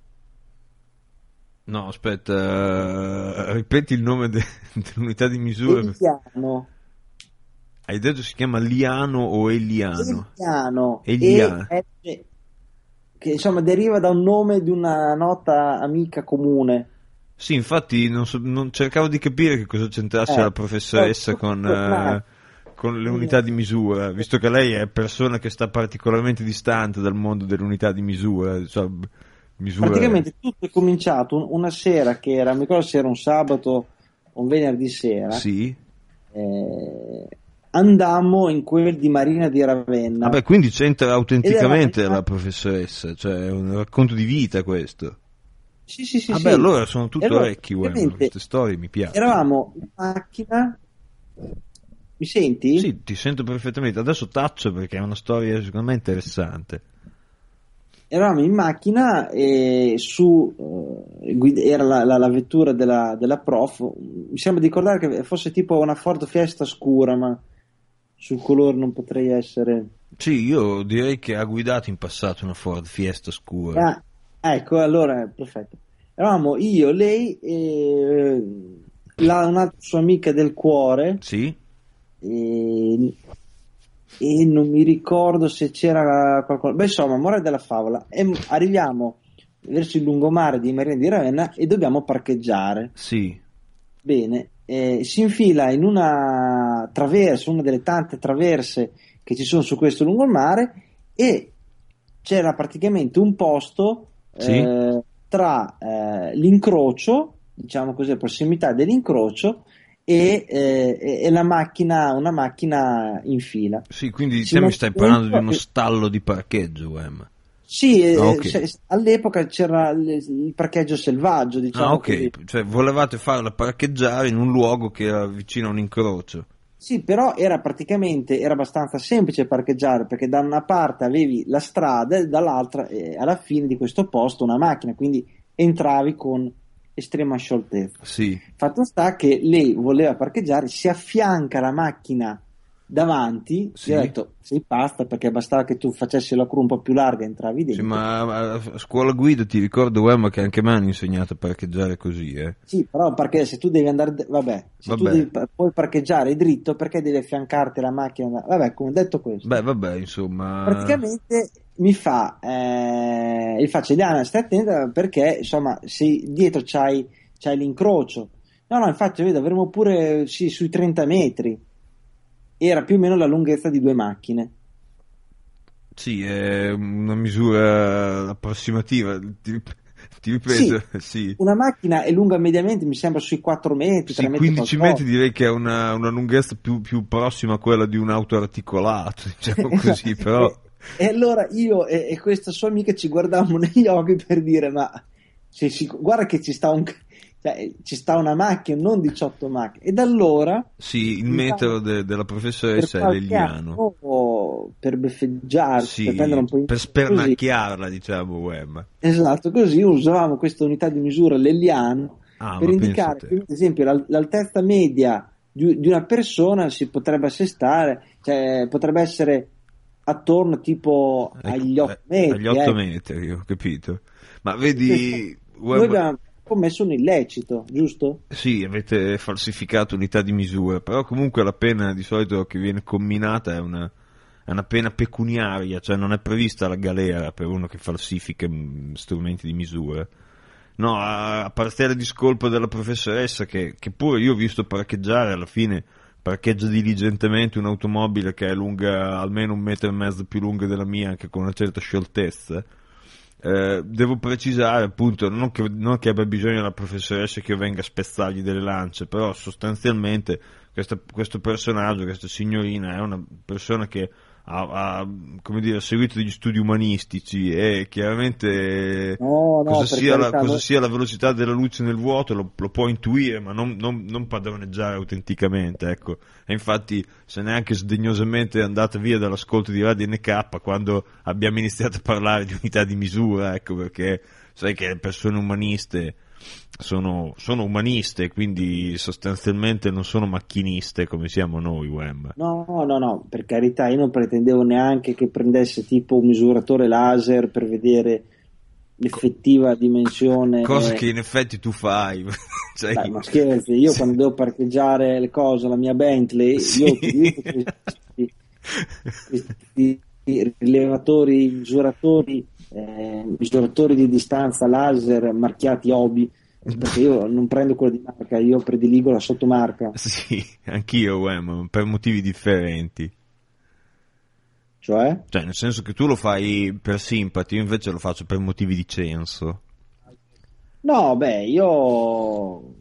No, aspetta, uh, ripeti il nome de, dell'unità di misura. Eliano. Hai detto si chiama Liano o Eliano? Eliano. Eliano. E, e, che insomma deriva da un nome di una nota amica comune. Sì, infatti non, so, non cercavo di capire che cosa c'entrasse eh, la professoressa con, uh, con le unità di misura, visto che lei è persona che sta particolarmente distante dal mondo dell'unità di misura. Cioè, misura... Praticamente tutto è cominciato una sera che era, mi ricordo se era un sabato o un venerdì sera. Sì. Eh, andammo in quel di Marina di Ravenna. Vabbè, quindi c'entra autenticamente la professoressa, cioè è un racconto di vita questo. Sì, sì, sì, Vabbè, sì. allora sono tutto Allora, orecchi, uè, praticamente, queste storie mi piacciono. eravamo in macchina, mi senti? Sì, ti sento perfettamente. Adesso taccio perché è una storia secondo me interessante. Eravamo in macchina e su eh, guid- era la, la- la vettura della, della prof. Mi sembra di ricordare che fosse tipo una Ford Fiesta scura, ma sul colore non potrei essere. Sì, io direi che ha guidato in passato una Ford Fiesta scura. Ah, ecco, allora perfetto. Eravamo io, lei e la- un'altra sua amica del cuore. Sì? E, e non mi ricordo se c'era qualcosa. Beh, insomma, morale della favola. E arriviamo verso il lungomare di Marina di Ravenna e dobbiamo parcheggiare. Sì. Bene, eh, si infila in una traversa, una delle tante traverse che ci sono su questo lungomare, e c'era praticamente un posto Sì? eh, tra eh, l'incrocio, diciamo così, la prossimità dell'incrocio e, eh, e- e la macchina, una macchina in fila. Sì, quindi Si te mi mette stai parlando di dentro uno e- stallo di parcheggio, Wem. sì, Ah, eh, ok. se- all'epoca c'era il, il parcheggio selvaggio, Ah, diciamo così. ok. Cioè, volevate farla parcheggiare in un luogo che era vicino a un incrocio. Sì, però era praticamente era abbastanza semplice parcheggiare, perché da una parte avevi la strada e dall'altra, eh, alla fine di questo posto, una macchina, quindi entravi con estrema scioltezza. Sì. Fatto sta che lei voleva parcheggiare, si affianca la macchina davanti, gli ho Sì? detto sei pazza, perché bastava che tu facessi la cru un po' più larga e entravi Sì, dentro. ma a a scuola guida ti ricordo, Wem, che anche a me hanno insegnato a parcheggiare così, eh. Sì, però perché se tu devi andare, vabbè, se tu Vabbè. devi pa- puoi parcheggiare dritto, perché devi affiancarti la macchina? Vabbè, come detto questo. Beh, vabbè, insomma. Praticamente mi fa, eh, gli faccio Eliana, stai attenta perché insomma se dietro c'hai, c'hai l'incrocio. No, no, infatti vedi, avremo pure sì, sui trenta metri. Era più o meno la lunghezza di due macchine. Sì, è una misura approssimativa, ti, ti Sì, ripeto, sì. una macchina è lunga mediamente, mi sembra sui quattro metri, Sì, tre metri quindici metri qualcosa. direi che è una, una lunghezza più, più prossima a quella di un auto articolato, diciamo così, però. e, e allora io e, e questa sua amica ci guardavamo negli occhi per dire: ma se si- guarda che ci sta un, cioè, ci sta una macchina, non diciotto macchine. E da allora, Sì, il diciamo, metro de- della per professoressa è qualche l'Eliano. anno, per beffeggiarci, per prendere Sì, un po' in per giro così, spernacchiarla, diciamo, Wem. esatto, così usavamo questa unità di misura, l'Eliano, Ah, per ma pensa a indicare te. che, ad esempio, l'al- l'altezza media di, di una persona si potrebbe assestare, cioè potrebbe essere attorno tipo Ecco, agli eh, otto agli metri, otto ecco. metri, ho capito. Ma Quindi, vedi, noi Wem, abbiamo commesso un illecito, giusto? sì, avete falsificato unità di misura, però comunque la pena di solito che viene comminata è una, è una pena pecuniaria, cioè non è prevista la galera per uno che falsifica mm, strumenti di misura. No, a, a parte la discolpa della professoressa, che, che pure io ho visto parcheggiare, alla fine parcheggia diligentemente un'automobile che è lunga almeno un metro e mezzo più lunga della mia, anche con una certa scioltezza. Eh, devo precisare appunto non che, non che abbia bisogno della professoressa che io venga a spezzargli delle lance, però sostanzialmente questa- questo personaggio, questa signorina è una persona che ha, ha, come dire, seguito degli studi umanistici e chiaramente No, no, cosa per sia la, carità, cosa noi- sia la velocità della luce nel vuoto lo, lo può intuire, ma non, non- non padroneggiare autenticamente, ecco. E infatti se neanche sdegnosamente è andata via dall'ascolto di Radio N K quando abbiamo iniziato a parlare di unità di misura, ecco, perché sai che le persone umaniste sono, sono umaniste, quindi sostanzialmente non sono macchiniste come siamo noi, Wem. no, no, no, per carità, io non pretendevo neanche che prendesse tipo un misuratore laser per vedere l'effettiva dimensione. Cosa che in effetti tu fai. Cioè, Dai, ma scherzi, io sì. quando devo parcheggiare le cose, la mia Bentley, io Sì. utilizzo questi, questi rilevatori, misuratori, eh, misuratori di distanza laser marchiati Obi, perché io non prendo quello di marca, io prediligo la sottomarca, Sì, anch'io, Wem, per motivi differenti. cioè. Cioè, nel senso che tu lo fai per simpatia, io invece lo faccio per motivi di censo. No, beh, io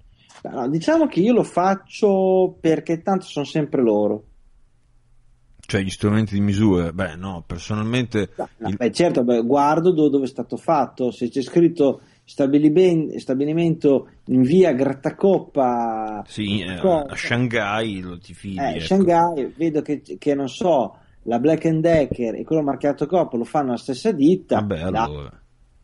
no, diciamo che io lo faccio perché tanto sono sempre loro. Cioè gli strumenti di misura? Beh no, personalmente... No, no, il... beh, certo, beh, guardo do- dove è stato fatto, se c'è scritto stabiliben- stabilimento in via Grattacoppa Sì, eh, a cosa, Shanghai lo ti fidi, eh, ecco. Shanghai, vedo che, che non so, la Black and Decker e quello marchiato Coppa lo fanno la stessa ditta, Vabbè, dai, allora...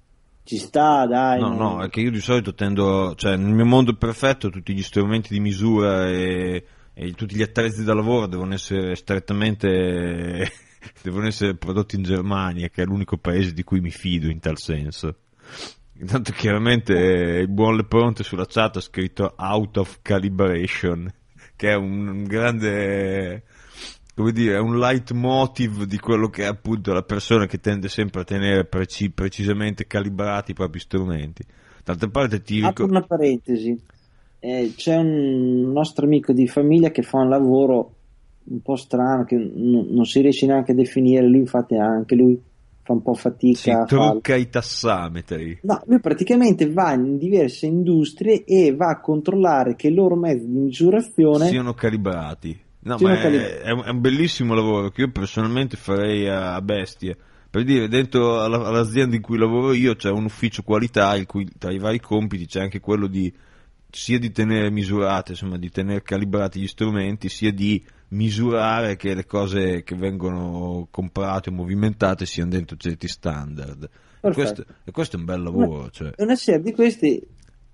ci sta, dai. No, no, non- è che io di solito tendo, cioè nel mio mondo perfetto tutti gli strumenti di misura e, e tutti gli attrezzi da lavoro devono essere strettamente, devono essere prodotti in Germania, che è l'unico paese di cui mi fido in tal senso. Intanto chiaramente il buon Lepronte sulla chat ha scritto out of calibration, che è un, un grande, come dire, è un leitmotiv di quello che è appunto la persona che tende sempre a tenere preci- precisamente calibrati i propri strumenti. D'altra parte ti Apro ricordo... una parentesi. Eh, c'è un nostro amico di famiglia che fa un lavoro un po' strano che n- non si riesce neanche a definire. Lui, infatti, anche lui fa un po' Si fatica a farlo. trucca i tassametri. No, lui praticamente va in diverse industrie e va a controllare che i loro mezzi di misurazione Siano calibrati. No, siano ma è, calibrati. è un, è un bellissimo lavoro che io personalmente farei a, a bestia. Per dire, dentro alla- all'azienda in cui lavoro io c'è un ufficio qualità, in cui tra i vari compiti c'è anche quello di sia di tenere misurate, insomma, di tenere calibrati gli strumenti, sia di misurare che le cose che vengono comprate o movimentate siano dentro certi standard. E questo, Perfetto. e questo è un bel Una, lavoro, cioè. una serie di questi,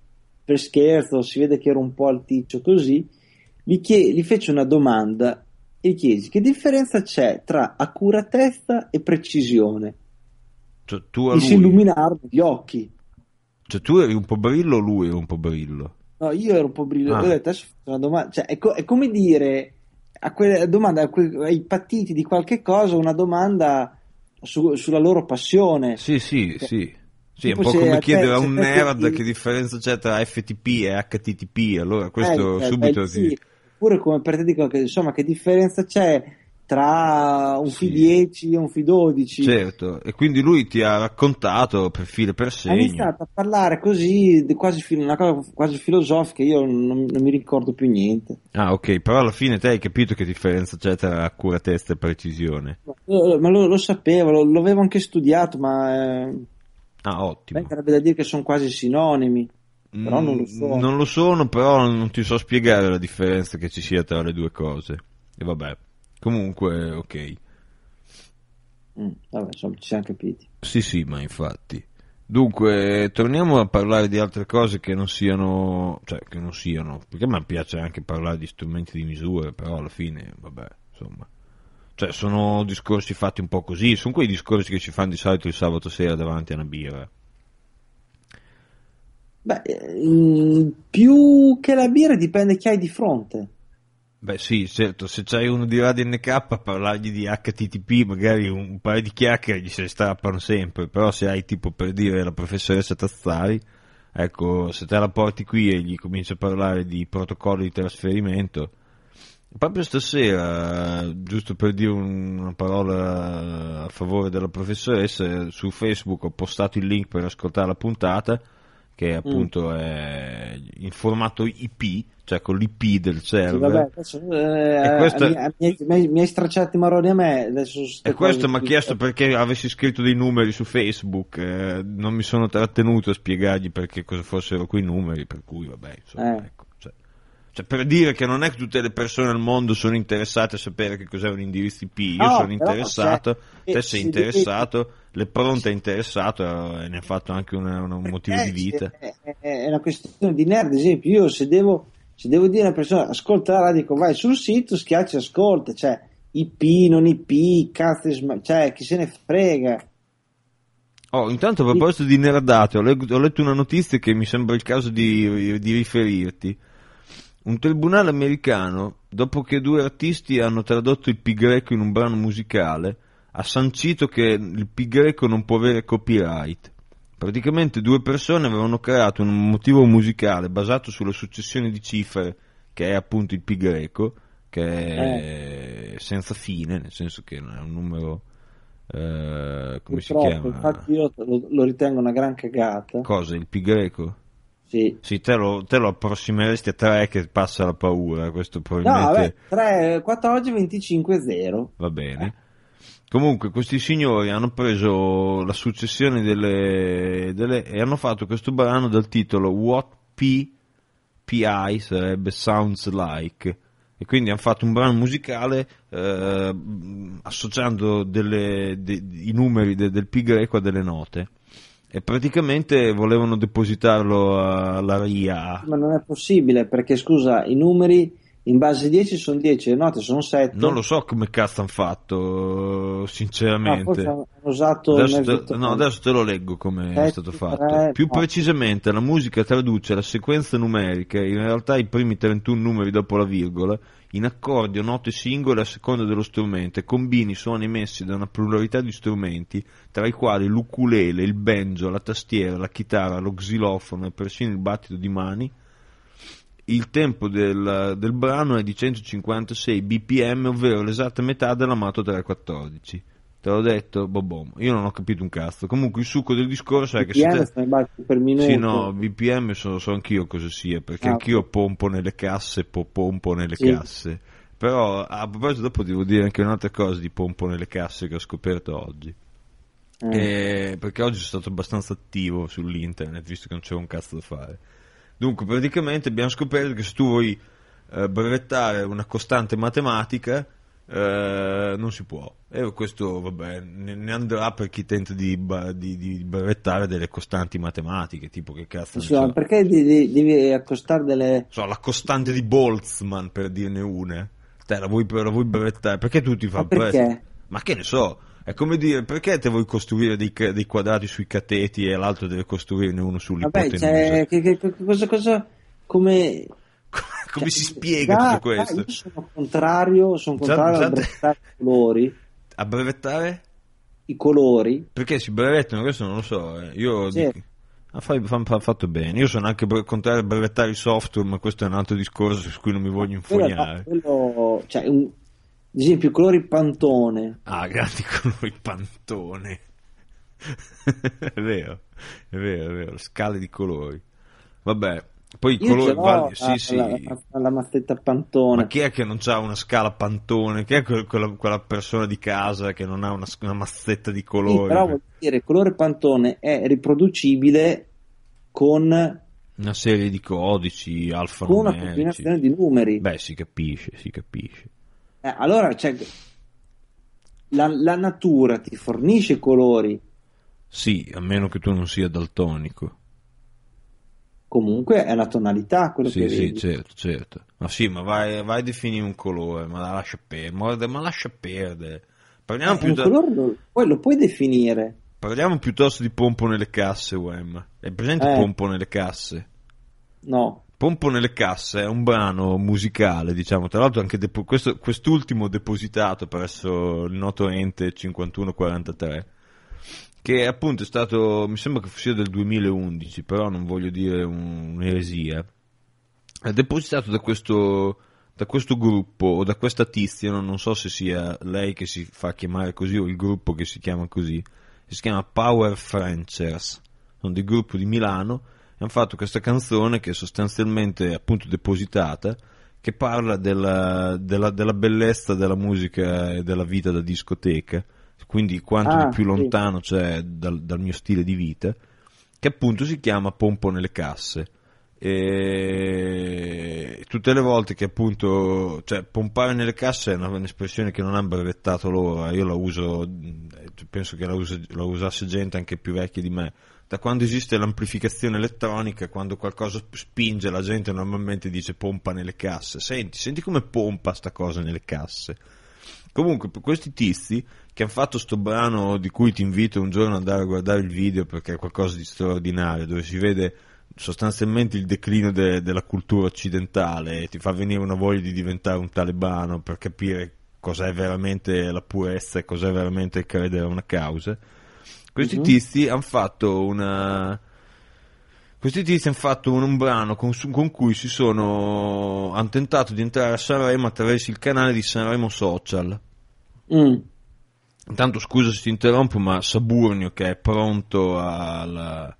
per scherzo, si vede che era un po' alticcio così, gli, chie- gli fece una domanda e gli chiesi che differenza c'è tra accuratezza e precisione. Cioè, tu a Gli si lui, illuminarono gli occhi. cioè tu eri un po' brillo o lui era un po' brillo? No, io ero un po' brillo. Ho Ah, detto, adesso faccio una domanda. Cioè, è, co- è come dire a quella domanda, a que- ai patiti di qualche cosa, una domanda su- sulla loro passione. sì, sì, Cioè, sì. Sì, è un tipo po' se come a chiedere te, a se un te nerd chiedi, che differenza c'è tra F T P e H T T P, allora eh, questo cioè, beh, subito ti... sì, oppure come per te dicono che insomma che differenza c'è tra un Sì, F dieci e un F dodici. certo. E quindi lui ti ha raccontato per filo e per Ha segno. iniziato a parlare così, di quasi filo- una cosa quasi filosofica, io non, non mi ricordo più niente. Ah, ok, però alla fine te hai capito che differenza c'è tra accuratezza e precisione. Eh, Ma lo, lo sapevo, lo, lo avevo anche studiato, ma eh, Ah, beh, ottimo. sarebbe da dire che sono quasi sinonimi, però non lo Mm, so. non lo sono, però non ti so spiegare la differenza che ci sia tra le due cose. E vabbè, comunque, ok. Mm, vabbè, insomma, ci siamo capiti. Sì, sì, ma infatti. Dunque, torniamo a parlare di altre cose che non siano, cioè che non siano, perché a me piace anche parlare di strumenti di misura, però alla fine, vabbè, insomma. Cioè, sono discorsi fatti un po' così, sono quei discorsi che ci fanno di solito il sabato sera davanti a una birra. Beh, eh, mm, più che la birra dipende chi hai di fronte. Beh sì, certo, se c'hai uno di Radio N K a parlargli di H T T P magari un paio di chiacchiere gli se ne strappano sempre, però se hai tipo per dire la professoressa Tazzari, ecco, se te la porti qui e gli cominci a parlare di protocolli di trasferimento, proprio stasera, giusto per dire un- una parola a favore della professoressa, su Facebook ho postato il link per ascoltare la puntata, che Mm. appunto è in formato I P, cioè con l'I P del Sì, server. vabbè, adesso, eh, E a- questo, mi, a- mi, hai- mi hai mi hai stracciato i marroni a me, adesso su e queste questo cose mi ha qui. chiesto perché avessi scritto dei numeri su Facebook, eh, non mi sono trattenuto a spiegargli perché cosa fossero quei numeri, per cui vabbè, insomma, Eh. ecco. Cioè, cioè, per dire che non è che tutte le persone al mondo sono interessate a sapere che cos'è un indirizzo I P, io No, sono però, interessato, cioè, te eh, sei se interessato, le pronte è interessato eh, e ne ha fatto anche una- una- un motivo di Eh, vita. È, è- è una questione di nerd, ad esempio, io se devo, se devo dire a una persona ascolta la radio, dico vai sul sito, schiacci ascolta, cioè I P, non I P, cazzo, di sma- cioè chi se ne frega. Oh, intanto a proposito di nerdate, ho, leg- ho letto una notizia che mi sembra il caso di, di riferirti. Un tribunale americano, dopo che due artisti hanno tradotto il pi greco in un brano musicale, ha sancito che il pi greco non può avere copyright. Praticamente due persone avevano creato un motivo musicale basato sulla successione di cifre, che è appunto il pi greco, che è senza fine, nel senso che non è un numero... eh, come si Purtroppo, chiama? infatti io lo, lo ritengo una gran cagata. Cosa? Il pi greco? Sì. Sì, te lo, te lo approssimeresti a tre che passa la paura, questo No, probabilmente vabbè, tre, quattro oggi, venticinque zero. va bene. Comunque questi signori hanno preso la successione delle, delle e hanno fatto questo brano dal titolo What P P I sarebbe Sounds Like, e quindi hanno fatto un brano musicale eh, associando delle, de, i numeri de, del pi greco a delle note, e praticamente volevano depositarlo alla R I A. Ma non è possibile, perché scusa, i numeri in base dieci sono dieci, le note sono sette. Non lo so come cazzo hanno fatto, sinceramente. No, forse hanno usato Adesso mezzo te, no, adesso te lo leggo come è sette, stato fatto. tre, Più no. precisamente, la musica traduce la sequenza numerica, in realtà i primi trentuno numeri dopo la virgola, in accordi o note singole a seconda dello strumento, e combini suoni emessi da una pluralità di strumenti, tra i quali l'ukulele, il banjo, la tastiera, la chitarra, lo xilofono e persino il battito di mani. Il tempo del, del brano è di centocinquantasei B P M, ovvero l'esatta metà dell'amato trecentoquattordici. Te l'ho detto, bobom. Io non ho capito un cazzo. Comunque il succo del discorso è che B P M se te... sono i battiti per minuto. Sì, no, B P M so, so anch'io cosa sia, perché Ah, anch'io ok. pompo nelle casse, po- pompo nelle Sì. casse. Però a proposito, dopo devo dire anche un'altra cosa di pompo nelle casse che ho scoperto oggi. Eh. Eh, perché oggi sono stato abbastanza attivo sull'internet, visto che non c'era un cazzo da fare. Dunque, praticamente abbiamo scoperto che se tu vuoi eh, brevettare una costante matematica, eh, non si può. E questo, vabbè, ne, ne andrà per chi tenta di, ba- di, di brevettare delle costanti matematiche, tipo che cazzo ne Insomma, so. perché devi, devi accostare delle... So, la costante di Boltzmann, per dirne una. Te la vuoi, la vuoi brevettare? Perché tu ti fai Ma perché? Ma che ne so. È come dire, perché te vuoi costruire dei, ca- dei quadrati sui cateti e l'altro deve costruirne uno Vabbè, sull'ipotenusa? cioè, che, che- che- cosa, cosa, come... Come cioè, si spiega già- tutto questo? già Io sono contrario, sono Già- contrario già- a brevettare i colori, A brevettare? i colori, Perché si brevettano? Questo non lo so. eh. Io sì. dico- ah, fai, fa- fa- fatto bene. Io sono anche bre- contrario a brevettare i software, ma questo è un altro discorso su cui non mi voglio Quello, infognare. no, quello- cioè, un- ad esempio, i colori Pantone. Ah, grandi colori pantone. È vero, è vero, è vero. Le scale di colori. Vabbè, poi i Io colori... ce l'ho val- la, sì, sì. la, la, la mazzetta Pantone. Ma chi è che non ha una scala pantone? Chi è que- quella, quella persona di casa che non ha una, una mazzetta di Sì, colori? però voglio dire, il colore Pantone è riproducibile con, Una serie di codici con una alfanumerici. combinazione di numeri. Beh, si capisce, si capisce. Eh, allora, cioè, la, la natura ti fornisce i colori, Sì, a meno che tu non sia daltonico. comunque è la tonalità quello Sì, che sì, vedi. certo, certo. Ma sì, ma vai, vai a definire un colore, ma la lascia perdere, ma, ma lascia perdere. Parliamo, Eh, un piuto- colore lo, poi lo puoi definire. parliamo piuttosto di pompo nelle casse, Wem. È presente Eh. pompo nelle casse? No, Pompo nelle casse è un brano musicale, diciamo, tra l'altro anche depo- questo, quest'ultimo depositato presso il noto ente cinquantuno quarantatré, che appunto è stato, mi sembra che sia del duemilaundici, però non voglio dire un- un'eresia. È depositato da questo, da questo gruppo o da questa tizia, non, non so se sia lei che si fa chiamare così o il gruppo che si chiama così, si chiama Power Francers, sono del gruppo di Milano. Hanno fatto questa canzone che è sostanzialmente appunto depositata, che parla della, della, della bellezza della musica e della vita da discoteca, quindi quanto Ah, di più sì. lontano c'è dal, dal mio stile di vita, che appunto si chiama Pompo nelle casse. E tutte le volte che appunto, cioè pompare nelle casse è una- un'espressione che non hanno brevettato loro, io la uso, penso che la, usa- la usasse gente anche più vecchia di me. Da quando esiste l'amplificazione elettronica, quando qualcosa spinge, la gente normalmente dice pompa nelle casse. Senti, senti come pompa sta cosa nelle casse. Comunque, per questi tizi che hanno fatto sto brano, di cui ti invito un giorno ad andare a guardare il video perché è qualcosa di straordinario, dove si vede sostanzialmente il declino de- della cultura occidentale e ti fa venire una voglia di diventare un talebano per capire cos'è veramente la purezza e cos'è veramente il credere a una causa. Questi Mhm. tizi hanno fatto una questi tizi hanno fatto un, un brano con, su- con cui si sono hanno tentato di entrare a Sanremo attraverso il canale di Sanremo Social. Mm. Intanto scusa se ti interrompo, ma Saburnio che è pronto al,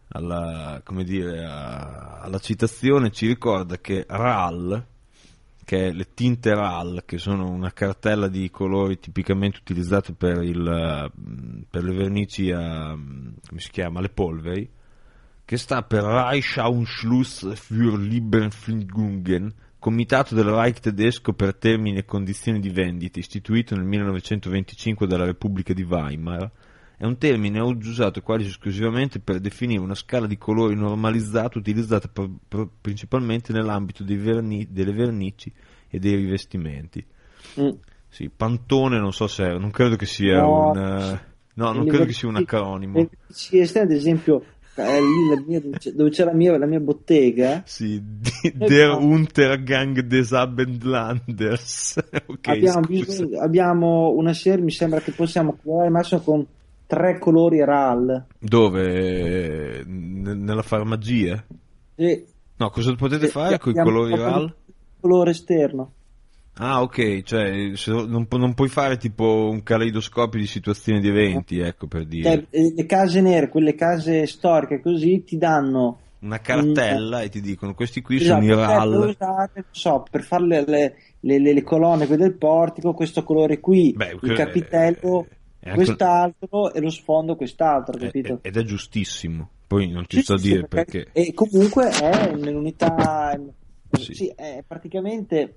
alla, come dire, a, alla citazione, ci ricorda che R A L, che è le tinte R A L, che sono una cartella di colori tipicamente utilizzate per, il, per le vernici a, come si chiama, le polveri, che sta per Reichsausschuss für Lieferverfügungen, comitato del Reich tedesco per termini e condizioni di vendita, istituito nel millenovecentoventicinque dalla Repubblica di Weimar. È un termine oggi usato quasi esclusivamente per definire una scala di colori normalizzata utilizzata pr- pr- principalmente nell'ambito dei verni- delle vernici e dei rivestimenti. Mm. Sì, Pantone non so se non credo che sia no, un uh, no, non credo che sia un acronimo. Sì, ad esempio eh, lì la mia, dove c'è la mia, la mia bottega. Sì, di, der Untergang des Abendlanders. Okay, abbiamo, bisogno, abbiamo una serie, mi sembra che possiamo creare al massimo con tre colori R A L. Dove? N- nella farmacia? Sì. No, cosa potete sì, fare con i colori R A L? Colore esterno. Ah, ok, cioè se non, pu- non puoi fare tipo un caleidoscopio di situazioni di eventi, ecco, per dire. Cioè, le case nere, quelle case storiche così, ti danno una cartella un... e ti dicono questi qui esatto, sono i R A L. Usate, so, per fare le, le, le, le colonne qui del portico, questo colore qui, Beh, il capitello... È... quest'altro e lo sfondo quest'altro, capito? Ed è giustissimo, poi non ti sì, so sì, dire sì, perché. E comunque è nell'unità, sì. Sì, è praticamente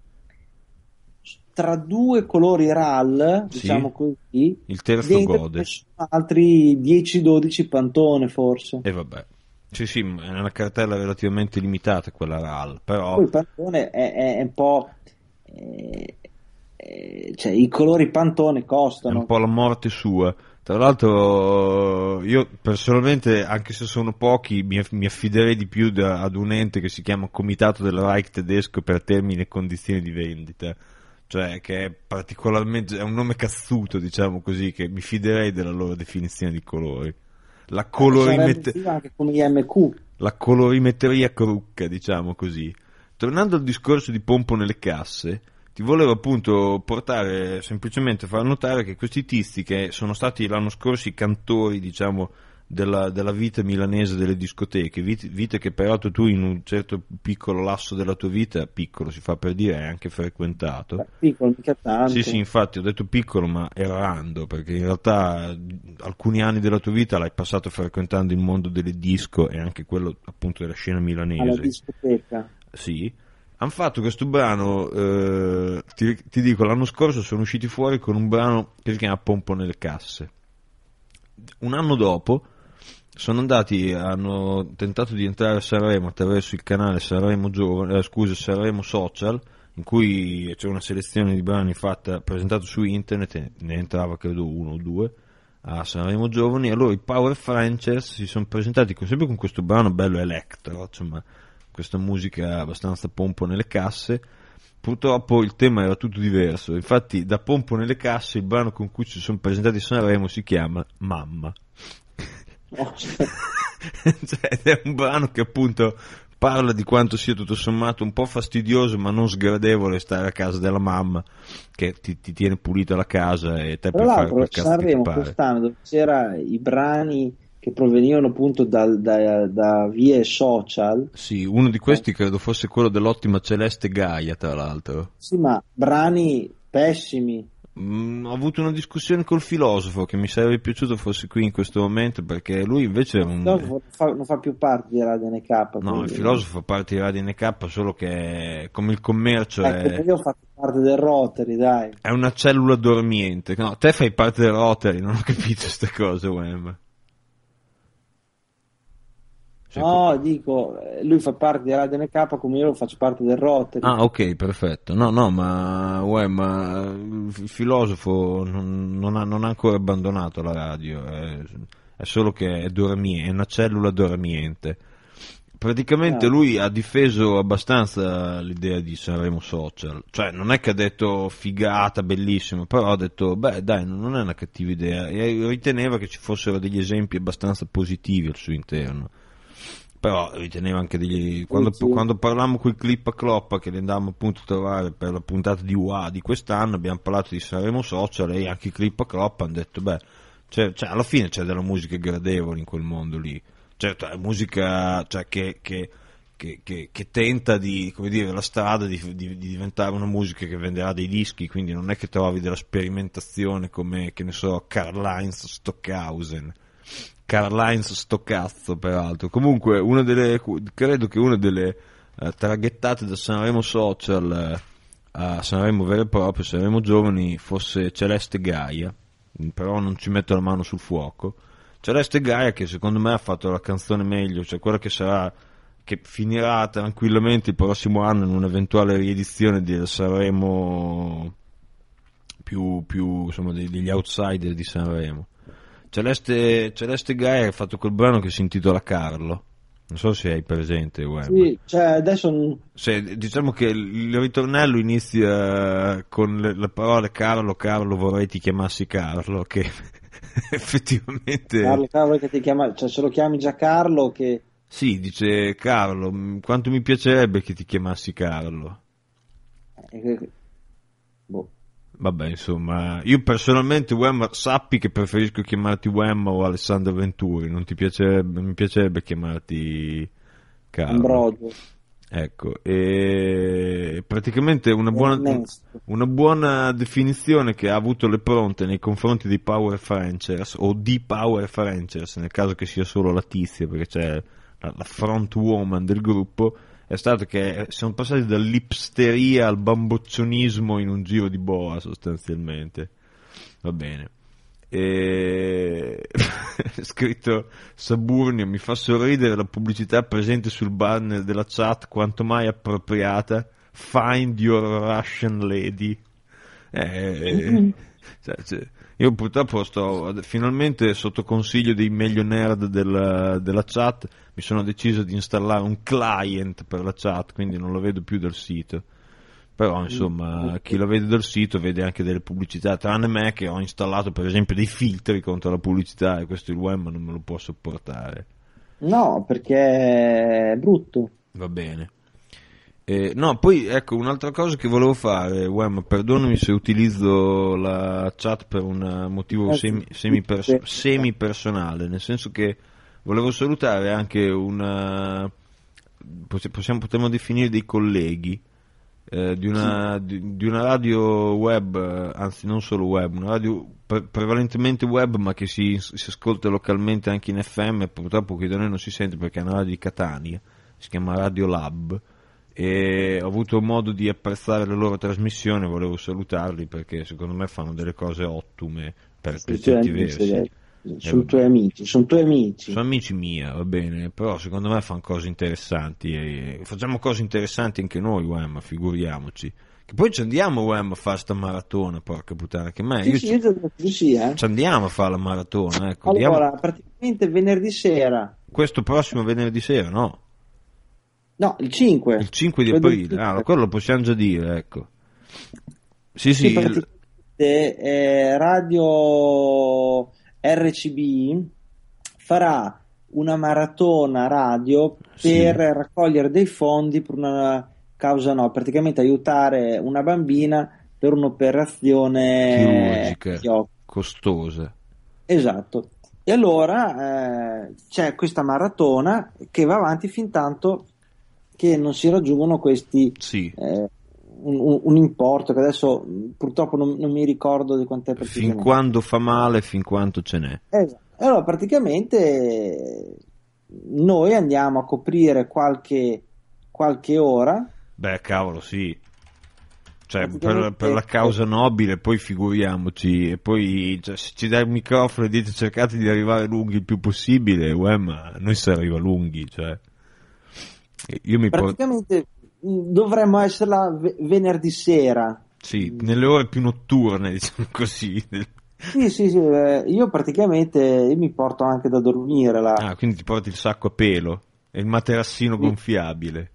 tra due colori R A L, sì. Diciamo così, il terzo gode. Altri dieci dodici Pantone forse. E vabbè. Sì, sì, è una cartella relativamente limitata quella R A L, però. Poi il Pantone è, è, è un po'. È, cioè i colori Pantone costano, è un po' la morte sua. Tra l'altro io personalmente, anche se sono pochi, mi, mi affiderei di più da, ad un ente che si chiama Comitato del Reich tedesco per termini e condizioni di vendita, cioè che è particolarmente, è un nome cazzuto, diciamo così, che mi fiderei della loro definizione di colori. La colorimetria, anche come I M Q. La colorimetria crucca, diciamo così. Tornando al discorso di pompo nelle casse, ti volevo appunto portare, semplicemente far notare che questi tizi, che sono stati l'anno scorso i cantori, diciamo, della, della vita milanese delle discoteche, vite, vite che peraltro tu in un certo piccolo lasso della tua vita, piccolo si fa per dire, hai anche frequentato. Beh, piccolo, mica tanto. Sì, sì, infatti ho detto piccolo ma errando, perché in realtà alcuni anni della tua vita l'hai passato frequentando il mondo delle disco e anche quello appunto della scena milanese. Alla discoteca. Sì. Hanno fatto questo brano, eh, ti, ti dico, l'anno scorso sono usciti fuori con un brano che si chiama Pompo nelle casse. Un anno dopo sono andati, hanno tentato di entrare a Sanremo attraverso il canale Sanremo Giovane, eh, scusa, Sanremo Social, in cui c'è una selezione di brani fatta, presentato su internet, e ne entrava credo uno o due a Sanremo Giovani, e allora i Power Franchers si sono presentati con, sempre con questo brano bello electro, insomma, questa musica abbastanza pompo nelle casse. Purtroppo il tema era tutto diverso, infatti da Pompo nelle casse il brano con cui ci sono presentati a Sanremo si chiama Mamma. Oh. Cioè, è un brano che appunto parla di quanto sia tutto sommato un po' fastidioso ma non sgradevole stare a casa della mamma che ti, ti tiene pulita la casa e te per fare quel cazzo Sanremo che ti pare. Quest'anno dove c'era i brani che provenivano appunto da, da, da vie social. Sì, uno di questi credo fosse quello dell'ottima Celeste Gaia, tra l'altro. Sì, ma brani pessimi. Mm, ho avuto una discussione col filosofo che mi sarebbe piaciuto fosse qui in questo momento, perché lui invece era un... Il filosofo non fa, non fa più parte di Radio N K. No, quindi... il filosofo fa parte di Radio N K, solo che come il commercio ecco, è... io ho fatto parte del Rotary, dai. È una cellula dormiente. No, te fai parte del Rotary, non ho capito queste cose, Wem. No, dico, lui fa parte di Radio N K come io faccio parte del Rotary. Ah, ok, perfetto. No, no, ma, uè, ma il filosofo non, non, ha, non ha ancora abbandonato la radio, è, è solo che è dormiente, è una cellula dormiente. Praticamente lui ha difeso abbastanza l'idea di Sanremo Social, cioè non è che ha detto figata, bellissimo, però ha detto, beh dai, non è una cattiva idea, e riteneva che ci fossero degli esempi abbastanza positivi al suo interno. Però riteneva anche degli... Quando, sì, sì. quando parlammo con i Clip a Cloppa, che li andavamo appunto a trovare per la puntata di U A di quest'anno, abbiamo parlato di Sanremo Social e anche i Clip a Cloppa hanno detto, beh, cioè, cioè, alla fine c'è della musica gradevole in quel mondo lì. certo è musica, cioè, che, che, che, che, che tenta di, come dire, la strada di, di, di diventare una musica che venderà dei dischi, quindi non è che trovi della sperimentazione come, che ne so, Karl-Heinz Stockhausen. Karl-Heinz sto cazzo, peraltro. Comunque, una delle, credo che una delle uh, traghettate da Sanremo Social uh, a Sanremo vero e proprio, Sanremo Giovani, fosse Celeste Gaia, però non ci metto la mano sul fuoco. Celeste Gaia, che secondo me ha fatto la canzone meglio, cioè quella che sarà, che finirà tranquillamente il prossimo anno in un'eventuale riedizione di Sanremo più, più insomma, degli outsider di Sanremo. Celeste, Celeste Gaia ha fatto quel brano che si intitola Carlo, non so se hai presente, Web. Sì, cioè adesso se, diciamo che il ritornello inizia con le, le parole Carlo, Carlo vorrei ti chiamassi Carlo, che effettivamente Carlo, Carlo che ti chiama, cioè se lo chiami già Carlo che sì, dice Carlo, quanto mi piacerebbe che ti chiamassi Carlo. eh, boh. Vabbè, insomma, io personalmente, Wemma, sappi che preferisco chiamarti Wemma o Alessandro Venturi, non ti piacerebbe, mi piacerebbe chiamarti Carlo. Ambrogio. Ecco, e praticamente una buona, una buona definizione che ha avuto le pronte nei confronti dei Power Francers, o di Power Francers, nel caso che sia solo la tizia, perché c'è la, la front woman del gruppo, è stato che siamo passati dall'ipsteria al bamboccionismo in un giro di boa, sostanzialmente. Va bene. E... scritto Saburnio, mi fa sorridere la pubblicità presente sul banner della chat, quanto mai appropriata. Find your Russian lady. Eh, cioè, cioè, io purtroppo sto finalmente sotto consiglio dei meglio nerd della, della chat, mi sono deciso di installare un client per la chat, quindi non lo vedo più dal sito. Però insomma chi lo vede dal sito vede anche delle pubblicità, tranne me che ho installato per esempio dei filtri contro la pubblicità, e questo il web non me lo può sopportare. No, perché è brutto. Va bene. Eh, no, poi ecco un'altra cosa che volevo fare, Wem, perdonami se utilizzo la chat per un motivo semi, semi, pers- semi personale, nel senso che volevo salutare anche una, possiamo, potremmo definire dei colleghi eh, di, una, di, di una radio web, anzi non solo web, una radio pre- prevalentemente web ma che si, si ascolta localmente anche in F M, purtroppo qui da noi non si sente perché è una radio di Catania, si chiama Radio Lab, e ho avuto modo di apprezzare la loro trasmissione, volevo salutarli perché secondo me fanno delle cose ottime per, per certi versi. Sono eh, tuoi amici, sono tuoi amici. Sono amici mia, va bene, però secondo me fanno cose interessanti e facciamo cose interessanti anche noi, Wem, figuriamoci. Che poi ci andiamo, Wem, a fare sta maratona, porca puttana, che me, sì, io sì, ci, io sì, sì, eh. ci andiamo a fare la maratona, ecco. Allora, Diamo... praticamente venerdì sera. Questo prossimo venerdì sera, no? No, il cinque. Il cinque di aprile, ah, quello lo possiamo già dire, ecco. Sì, sì. sì il... eh, Radio R C B farà una maratona radio per sì. raccogliere dei fondi per una causa, no, praticamente aiutare una bambina per un'operazione chirurgica costosa. Esatto. E allora eh, c'è questa maratona che va avanti fin tanto che non si raggiungono questi sì. eh, un, un importo che adesso purtroppo non, non mi ricordo di quant'è fin quando fa male, fin quanto ce n'è. Esatto. Allora praticamente noi andiamo a coprire qualche qualche ora. Beh, cavolo, sì. Cioè, per, per la causa nobile, poi figuriamoci, e poi cioè, se ci dai il microfono e dite cercate di arrivare lunghi il più possibile, uè, ma noi si arriva lunghi, cioè. Io mi praticamente por- dovremmo essere là v- venerdì sera. Sì, nelle ore più notturne, diciamo così. Sì, sì, sì, io praticamente io mi porto anche da dormire là. Ah, quindi ti porti il sacco a pelo e il materassino sì. gonfiabile.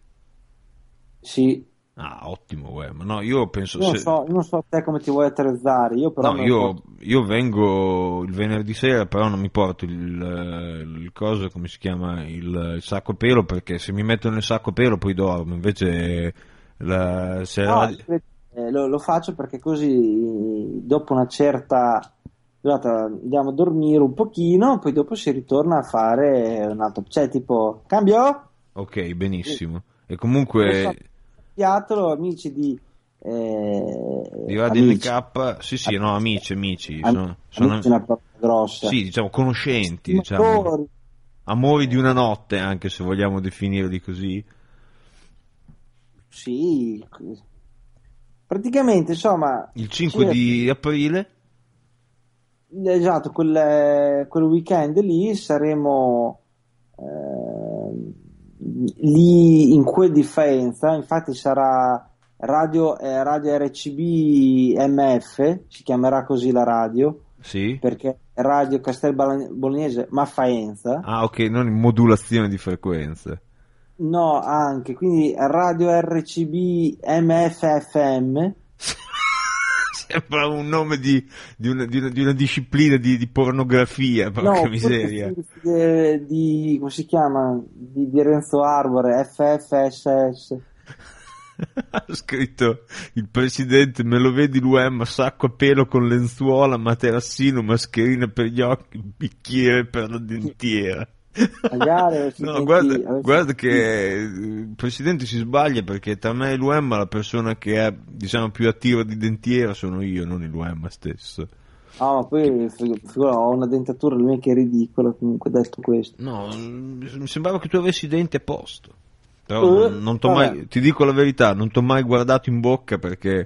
Sì. Ah, ottimo, uè. Ma no, io penso... Io non, se... so, non so te come ti vuoi attrezzare, io però... No, io, porto... io vengo il venerdì sera, però non mi porto il, il coso, come si chiama, il, il sacco a pelo, perché se mi metto nel sacco a pelo poi dormo, invece... La, se no, la... eh, lo, lo faccio perché così dopo una certa Allora, andiamo a dormire un pochino, poi dopo si ritorna a fare un altro, cioè tipo, cambio? Ok, benissimo. E Non so, comunque Piatolo, amici di, eh, di Radio amici, N K, sì sì, no, amici, amici, Am- sono, sono amici è una parola grossa, sì, diciamo conoscenti, diciamo, stimatori, amori di una notte, anche se vogliamo definirli così. sì, praticamente insomma, Il cinque sì, di aprile, esatto, quel, quel weekend lì saremo eh, lì in quel di Faenza, infatti sarà radio, eh, radio R C B M F, si chiamerà così la radio, sì? perché è Radio Castel Bala- Bolognese, ma Faenza. Ah, ok, non in modulazione di frequenze. No, anche, quindi Radio R C B M F F M. Sembra un nome di, di, una, di, una, di una disciplina di, di pornografia, No, porca oppure miseria. di, di, come si chiama? Di, di Renzo Arbore, F F S S. Ha scritto il presidente, me lo vedi l'U M, sacco a pelo con lenzuola, materassino, mascherina per gli occhi, bicchiere per la dentiera. Magari avessi No, senti- guarda, avessi guarda sentito. che eh, il presidente si sbaglia, perché tra me e l'U M la persona che è, diciamo, più attiva di dentiera sono io, non l'U M stesso. Ah, ma poi fig- figura, ho una dentatura la mia che è ridicola, comunque detto questo. No, mm, mi sembrava che tu avessi i denti a posto. Però Eh, non, non t'ho vabbè. mai, ti dico la verità, non t'ho mai guardato in bocca perché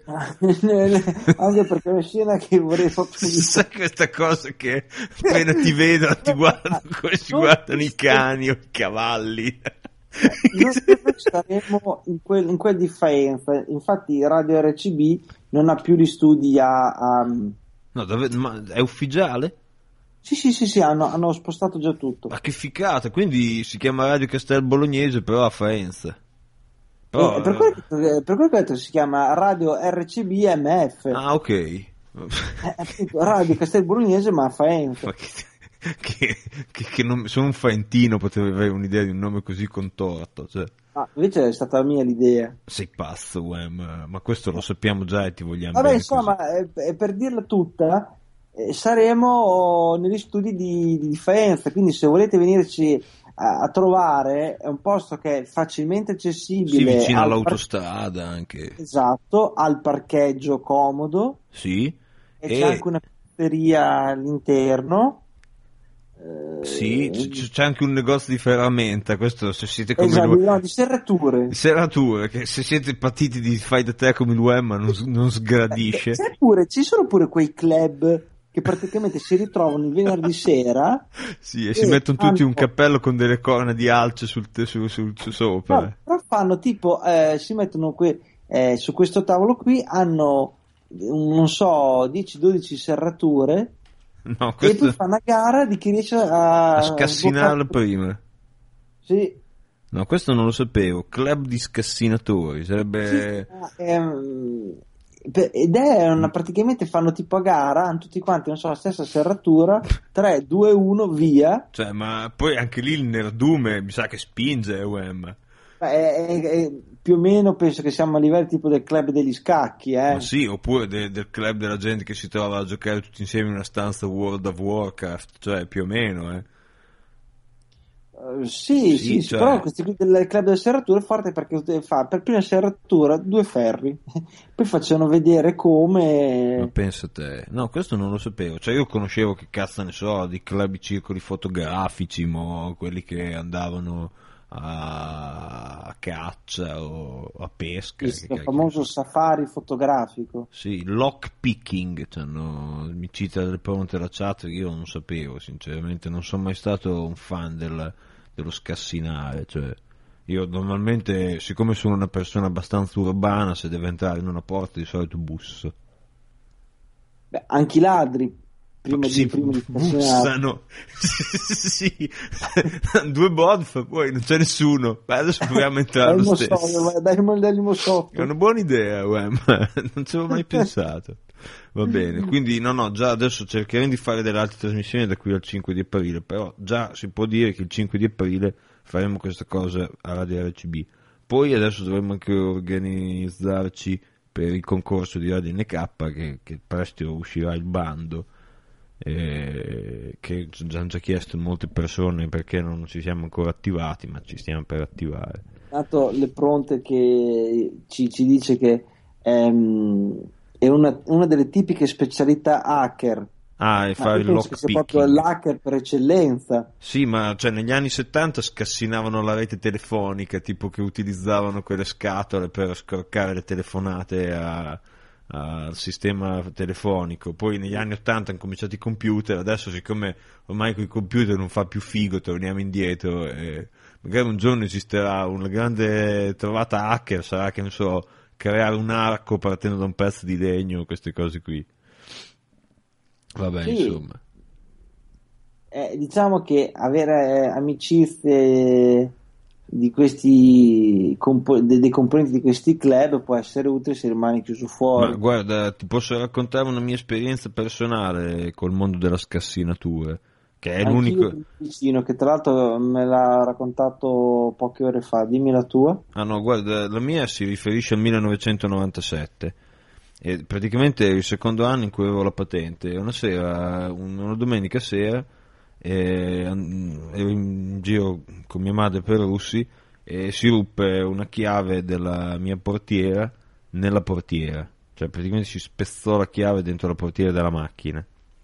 Anche perché è una scena che vorrei proprio sai questa cosa che appena ti vedono ti guardano come si Non guardano i esiste. cani o i cavalli. Noi saremo in quel, in quel di Faenza, infatti Radio R C B non ha più gli studi a, a- No, dove- ma è ufficiale? sì sì sì sì, hanno, hanno spostato già tutto. Ma che ficata, quindi si chiama Radio Castel Bolognese però a Faenza. Però, E per quello che, per quello che ho detto si chiama Radio R C B M F. ah, ok. Eh, appunto, Radio Castel Bolognese ma a Faenza. Ma che, che, che, che nome- sono un faentino, potevo avere un'idea di un nome così contorto, cioè. Ah, invece è stata la mia l'idea. Sei pazzo, Wem, ma questo lo sappiamo già e ti vogliamo Vabbè, bene insomma, così. eh, eh, per dirla tutta, eh, saremo negli studi di, di Faenza, quindi se volete venirci a, a trovare, è un posto che è facilmente accessibile. Sì, vicino al par- all'autostrada anche. esatto, al parcheggio comodo, Sì. e c'è E anche una pizzeria all'interno. Eh, sì, c- c- c'è anche un negozio di ferramenta, questo se siete come esatto, lui. no, di serrature. Serrature, che se siete partiti di fai da te come l'U E M non, s- non sgradisce. C'è pure, ci sono pure quei club che praticamente si ritrovano il venerdì sera. Sì, e si e mettono tutti un fanno- cappello con delle corna di alce sul, te- su, sul- su sopra. No, però fanno tipo, eh, si mettono que- eh, su questo tavolo qui, hanno, non so, dieci dodici serrature, No, e questo poi fanno a gara di chi riesce a, a scassinarlo sbloccare- prima. Sì, No, questo non lo sapevo. Club di scassinatori, sarebbe... sì, ehm, per- ed è una, praticamente fanno tipo a gara, hanno tutti quanti, non so, la stessa serratura, tre, due, uno, via. Cioè, ma poi anche lì il nerdume mi sa che spinge, U E M. È- è- è- più o meno penso che siamo a livello tipo del club degli scacchi, eh. Ma sì, oppure de- del club della gente che si trova a giocare tutti insieme in una stanza World of Warcraft, cioè più o meno, eh. Eh, sì, Sì, sì, sì, cioè- però questo qui del club delle serrature è forte perché fa per prima serratura due ferri, poi facciano vedere Ma come. pensa te, no, questo non lo sapevo. Cioè, io conoscevo, che cazzo ne so, di club di circoli fotografici, mo, quelli che andavano a, a caccia o a pesca. Il che famoso cacchio. safari fotografico. Sì, lockpicking, cioè, no, mi cita delle pronte la chat che io non sapevo, sinceramente, non sono mai stato un fan del- dello scassinare, cioè, io normalmente, siccome sono una persona abbastanza urbana, se deve entrare in una porta di solito busso. Beh, anche i ladri prima Sì, di, prima di scassinare. bussano. Sì, due bodf, poi non c'è nessuno. Beh, adesso proviamo a entrare Dai il lo mossotto, stesso. vai, dai il dai il mossotto. È una buona idea, uè, ma non ci avevo mai pensato. Va bene, quindi no, no, già adesso cercheremo di fare delle altre trasmissioni da qui al cinque di aprile, però già si può dire che il cinque di aprile faremo questa cosa a Radio R C B. Poi adesso dovremmo anche organizzarci per il concorso di Radio N K, che, che presto uscirà il bando. eh, che ci hanno già chiesto molte persone perché non ci siamo ancora attivati, ma ci stiamo per attivare. Tanto le pronte che ci, ci dice che ehm, è una, una delle tipiche specialità hacker. Ah, e Ma fare io il penso che sia proprio lockpicking. l'hacker per eccellenza. Sì, ma cioè, negli anni settanta scassinavano la rete telefonica, tipo che utilizzavano quelle scatole per scorcare le telefonate a- al sistema telefonico. Poi negli anni ottanta hanno cominciato i computer, adesso siccome ormai con i computer non fa più figo, torniamo indietro e magari un giorno esisterà una grande trovata hacker, sarà che ne so, creare un arco partendo da un pezzo di legno, queste cose qui. Vabbè, Sì, insomma. eh, diciamo che avere eh, amicizie di questi compo- de- dei componenti di questi club può essere utile se rimani chiuso Ma fuori. guarda, ti posso raccontare una mia esperienza personale col mondo della scassinatura, che è Anch'io l'unico... più vicino, che tra l'altro me l'ha raccontato poche ore fa, dimmi la tua. Ah no, guarda, la mia si riferisce al millenovecentonovantasette. E praticamente è il secondo anno in cui avevo la patente. Una sera, un- una domenica sera, eh, an- ero in giro con mia madre per Russi e si ruppe una chiave della mia portiera nella portiera. Cioè praticamente si spezzò la chiave dentro la portiera della macchina.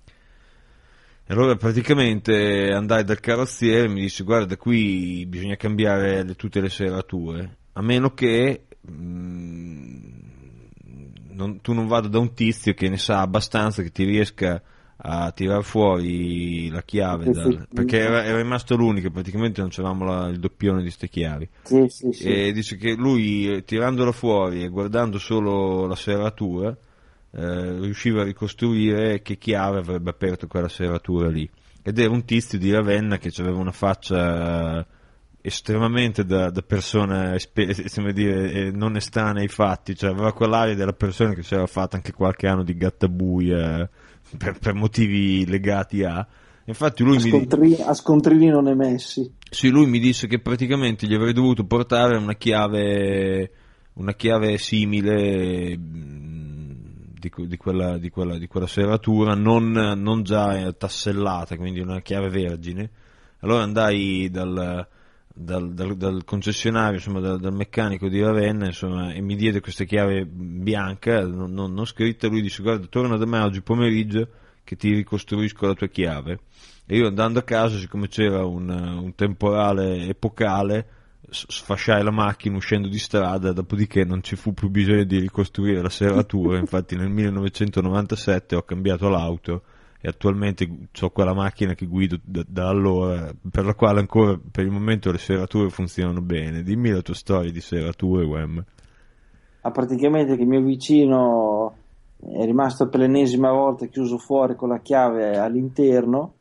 E allora praticamente andai dal carrozziere e mi disse guarda qui bisogna cambiare le- tutte le serrature, a meno che mm, non- tu non vada da un tizio che ne sa abbastanza che ti riesca a tirar fuori la chiave, dal- perché era, era rimasto l'unico, praticamente non c'avevamo la- il doppione di ste chiavi. Sì, sì, sì. E dice che lui eh, tirandola fuori e guardando solo la serratura eh, riusciva a ricostruire che chiave avrebbe aperto quella serratura lì. Ed era un tizio di Ravenna che aveva una faccia eh, estremamente da, da persona espe- come dire, eh, non estranea ai fatti, cioè aveva quell'aria della persona che si era fatta anche qualche anno di gattabuia per, per motivi legati a... Infatti lui A, mi, scontri- a scontrini non emessi. sì, lui mi disse che praticamente gli avrei dovuto portare una chiave, una chiave simile mh, di, que- di quella, di, quella, di quella serratura, non, non già eh, tassellata, quindi una chiave vergine. Allora andai dal, dal, dal- dal concessionario, insomma, dal, dal meccanico di Ravenna, insomma, e mi diede questa chiave bianca, non, non, non scritta. Lui disse: guarda, torna da me oggi pomeriggio che ti ricostruisco la tua chiave. E io andando a casa, siccome c'era un, un temporale epocale, s- sfasciai la macchina uscendo di strada, dopodiché non ci fu più bisogno di ricostruire la serratura. Infatti nel millenovecentonovantasette ho cambiato l'auto e attualmente ho quella macchina che guido da, da allora, per la quale ancora per il momento le serrature funzionano bene. Dimmi la tua storia di serrature, Wem. Ha praticamente che il mio vicino è rimasto per l'ennesima volta chiuso fuori con la chiave all'interno,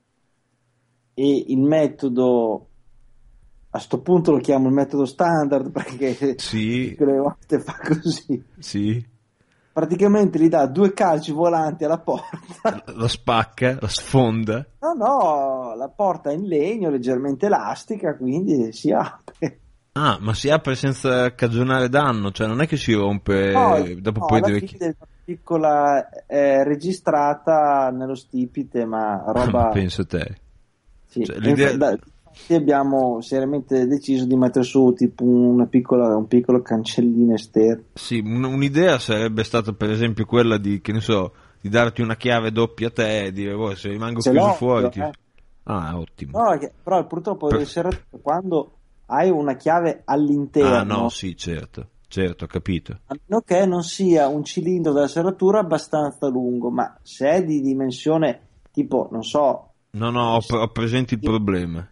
e il metodo, a sto punto lo chiamo il metodo standard perché Sì, tutte le volte fa così, sì, praticamente gli dà due calci volanti alla porta. la spacca, la sfonda. No, no, la porta è in legno leggermente elastica, quindi si apre. Ah, ma si apre senza cagionare danno, cioè non è che si rompe, No, dopo no, poi alla deve... fine è una piccola eh, registrata nello stipite, ma Ma roba. pensa te. Sì. Cioè, E l'idea- infa- da- infatti abbiamo seriamente deciso di mettere su tipo una piccola, un piccolo cancellino esterno. Sì, un- un'idea sarebbe stata per esempio quella di, che ne so, di darti una chiave doppia a te e dire, oh, se rimango Ce chiuso l'ho, fuori ti... eh. Ah, ottimo. No, che- però purtroppo Per- le serrature, quando hai una chiave all'interno, Ah, no, sì, certo, certo, ho capito. a meno che non sia un cilindro della serratura abbastanza lungo, ma se è di dimensione tipo, non so, No, no, ho, pre- ho presente il problema.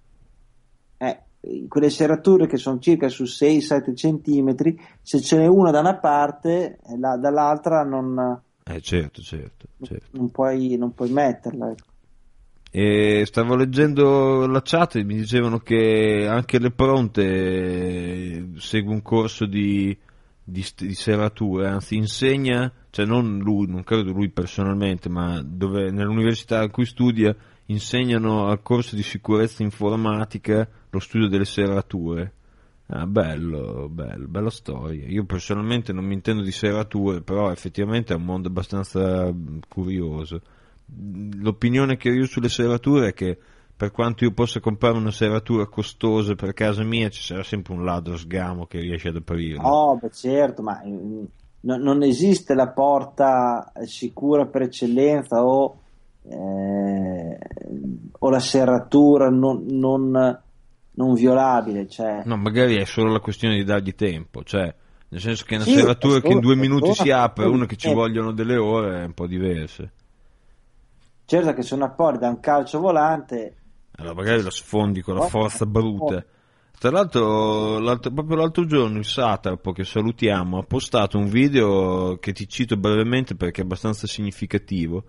eh, quelle serrature che sono circa su sei sette centimetri, se ce n'è una da una parte, e la- dall'altra non, Eh, certo, certo, certo. non puoi, non puoi metterla. Ecco. E stavo leggendo la chat e mi dicevano che anche le pronte eh, segue un corso di, di, st- di serrature, anzi insegna, cioè non lui, non credo lui personalmente, ma dove, nell'università in cui studia insegnano al corso di sicurezza informatica lo studio delle serrature. Ah, bello, bello, bella storia. Io personalmente non mi intendo di serrature, però effettivamente è un mondo abbastanza mm, curioso. l'opinione che ho io sulle serrature è che per quanto io possa comprare una serratura costosa per casa mia, ci sarà sempre un ladro sgamo che riesce ad aprirla. No, beh, certo, ma mm, no- non esiste la porta sicura per eccellenza o, eh, o la serratura non, non- non violabile. Cioè, No, magari è solo la questione di dargli tempo, cioè, nel senso che una sì, serratura è che in solo- due è minuti solo si una apre e questione una di che ci tempo. vogliono delle ore è un po' diverso. Certo che se una porta da un calcio volante, Allora, cioè, magari la sfondi con la oh, forza oh, bruta. Tra l'altro, l'altro- proprio l'altro giorno il Satrapo, che salutiamo, ha postato un video che ti cito brevemente perché è abbastanza significativo,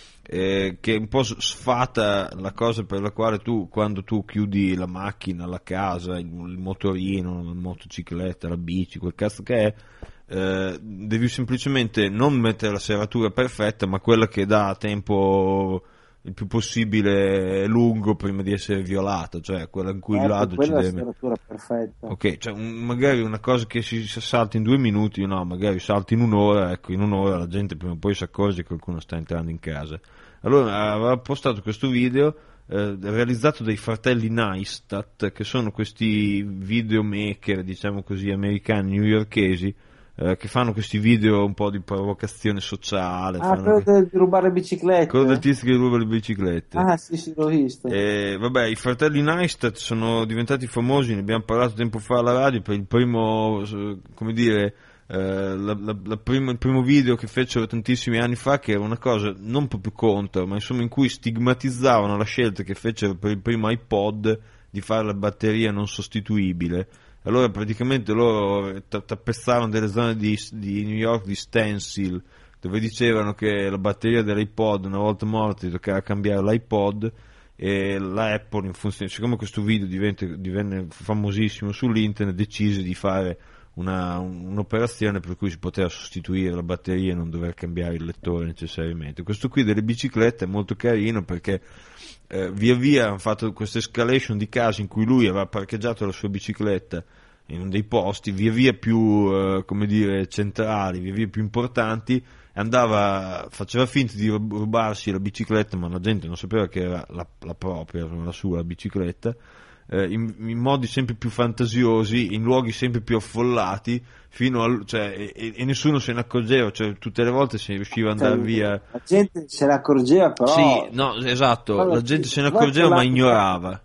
eh, che un po' sfata la cosa per la quale tu, quando tu chiudi la macchina, la casa, il, il motorino, la motocicletta, la bici, quel cazzo che è, eh, devi semplicemente non mettere la serratura perfetta, ma quella che dà tempo il più possibile lungo prima di essere violata, cioè quella in cui il ecco, ladro ci quella è la deve... serratura perfetta. Ok, cioè un- magari una cosa che si, si salta in due minuti, no, magari salta in un'ora, ecco, in un'ora la gente prima o poi si accorge che qualcuno sta entrando in casa. Allora aveva postato questo video eh, realizzato dai fratelli Neistat, che sono questi videomaker, diciamo così, americani, newyorkesi, eh, che fanno questi video un po' di provocazione sociale, Ah, fanno quello que- del- di rubare le quello del biciclette? tizio che ruba le biciclette. Ah, sì, sì, l'ho visto. E, vabbè, i fratelli Neistat sono diventati famosi, ne abbiamo parlato tempo fa alla radio per il primo, eh, come dire, eh, la- la- la prima- il primo video che fecero tantissimi anni fa, che era una cosa non proprio contro, ma insomma in cui stigmatizzavano la scelta che fecero per il primo iPod di fare la batteria non sostituibile. Allora praticamente loro ta- tappezzarono delle zone di, di New York di stencil, dove dicevano che la batteria dell'iPod una volta morta toccava cambiare l'iPod, e la Apple, in funzione, siccome questo video divenne, divenne famosissimo sull'internet, decise di fare una, un'operazione per cui si poteva sostituire la batteria e non dover cambiare il lettore necessariamente. Questo qui delle biciclette è molto carino perché eh, via via hanno fatto questa escalation di casi in cui lui aveva parcheggiato la sua bicicletta in dei posti via via più, eh, come dire, centrali, via via più importanti, andava, faceva finta di rub- rubarsi la bicicletta, ma la gente non sapeva che era la, la propria, la sua bicicletta, eh, in, in modi sempre più fantasiosi, in luoghi sempre più affollati, fino al, cioè, e, e nessuno se ne accorgeva, cioè tutte le volte si riusciva ad Cioè, andare via. la gente se ne accorgeva, però... Sì, no, esatto, Però la gente se ne vuoi che accorgeva ma la- ignorava.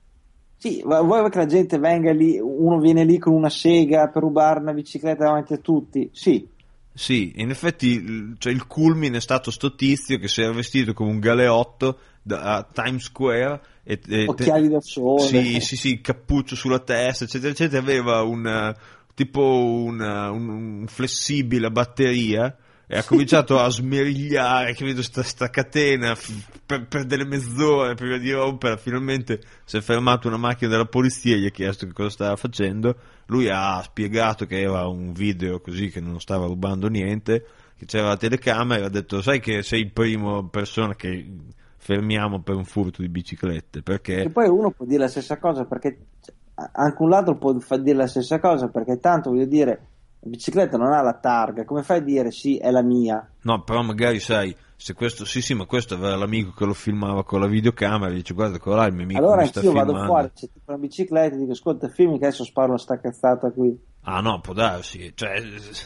Sì, ma vuoi che la gente venga lì, uno viene lì con una sega per rubare una bicicletta davanti a tutti? Sì. Sì, in effetti il- cioè, il culmine è stato sto tizio che si era vestito come un galeotto da, a Times Square e, e- Occhiali da sole. sì, sì, sì, cappuccio sulla testa, eccetera, eccetera, aveva un tipo una- un, un flessibile a batteria e ha cominciato a smerigliare, che vedo sta, sta catena f- per, per delle mezz'ore prima di rompere. Finalmente si è fermato una macchina della polizia e gli ha chiesto che cosa stava facendo. Lui ha spiegato che era un video così, che non stava rubando niente, che c'era la telecamera, e ha detto: sai che sei il primo persona che fermiamo per un furto di biciclette, perché E poi uno può dire la stessa cosa, perché cioè, anche un ladro può fa- dire la stessa cosa, perché tanto voglio dire, la bicicletta non ha la targa, come fai a dire sì, è la mia? no, però magari sai, se questo, sì sì, ma questo aveva l'amico che lo filmava con la videocamera e dice: guarda, quello là è il mio amico, Allora mi sta anch'io vado filmando. fuori, c'è tipo una bicicletta e dico ascolta, filmi che adesso sparo sta cazzata qui. Ah no, può darsi, cioè,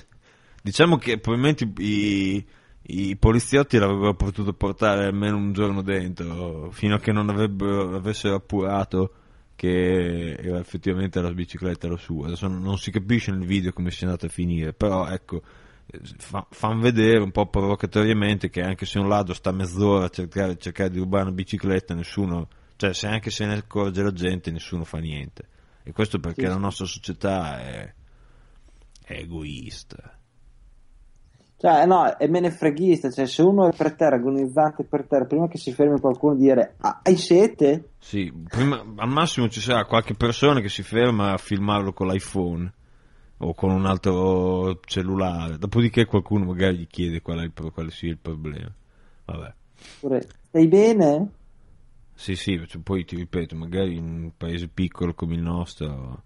diciamo che probabilmente i, i poliziotti l'avrebbero potuto portare almeno un giorno dentro, fino a che non avrebbero, avessero appurato che era effettivamente la bicicletta era sua. Adesso non, non si capisce nel video come sia andata a finire, però ecco, eh, fa, fan vedere un po' provocatoriamente che anche se un ladro sta mezz'ora a cercare, cercare di rubare una bicicletta, nessuno, cioè se anche se ne accorge la gente, nessuno fa niente. E questo perché Sì, la sì. nostra società è, è egoista. Cioè, no, è menefreghista, cioè se uno è per terra, agonizzante per terra, prima che si fermi qualcuno a dire ah, hai sete? Sì, prima, al massimo ci sarà qualche persona che si ferma a filmarlo con l'iPhone o con un altro cellulare, dopodiché qualcuno magari gli chiede qual è il, pro- quale sia il problema. Vabbè. Oppure, stai bene? Sì, sì, cioè, poi ti ripeto, magari in un paese piccolo come il nostro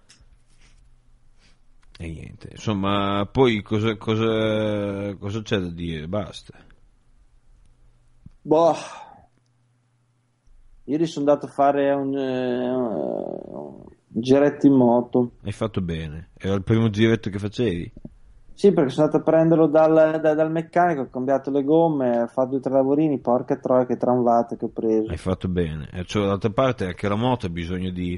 e niente. Insomma, poi cosa, cosa, cosa c'è da dire? Basta. Boh, ieri sono andato a fare un, eh, un giretto in moto. Hai fatto bene. Era il primo giretto che facevi? Sì, perché sono andato a prenderlo dal, da- dal meccanico, ho cambiato le gomme, ho fatto due o tre lavorini, porca troia che tramvate che ho preso. Hai fatto bene. E cioè, d'altra parte anche la moto ha bisogno di...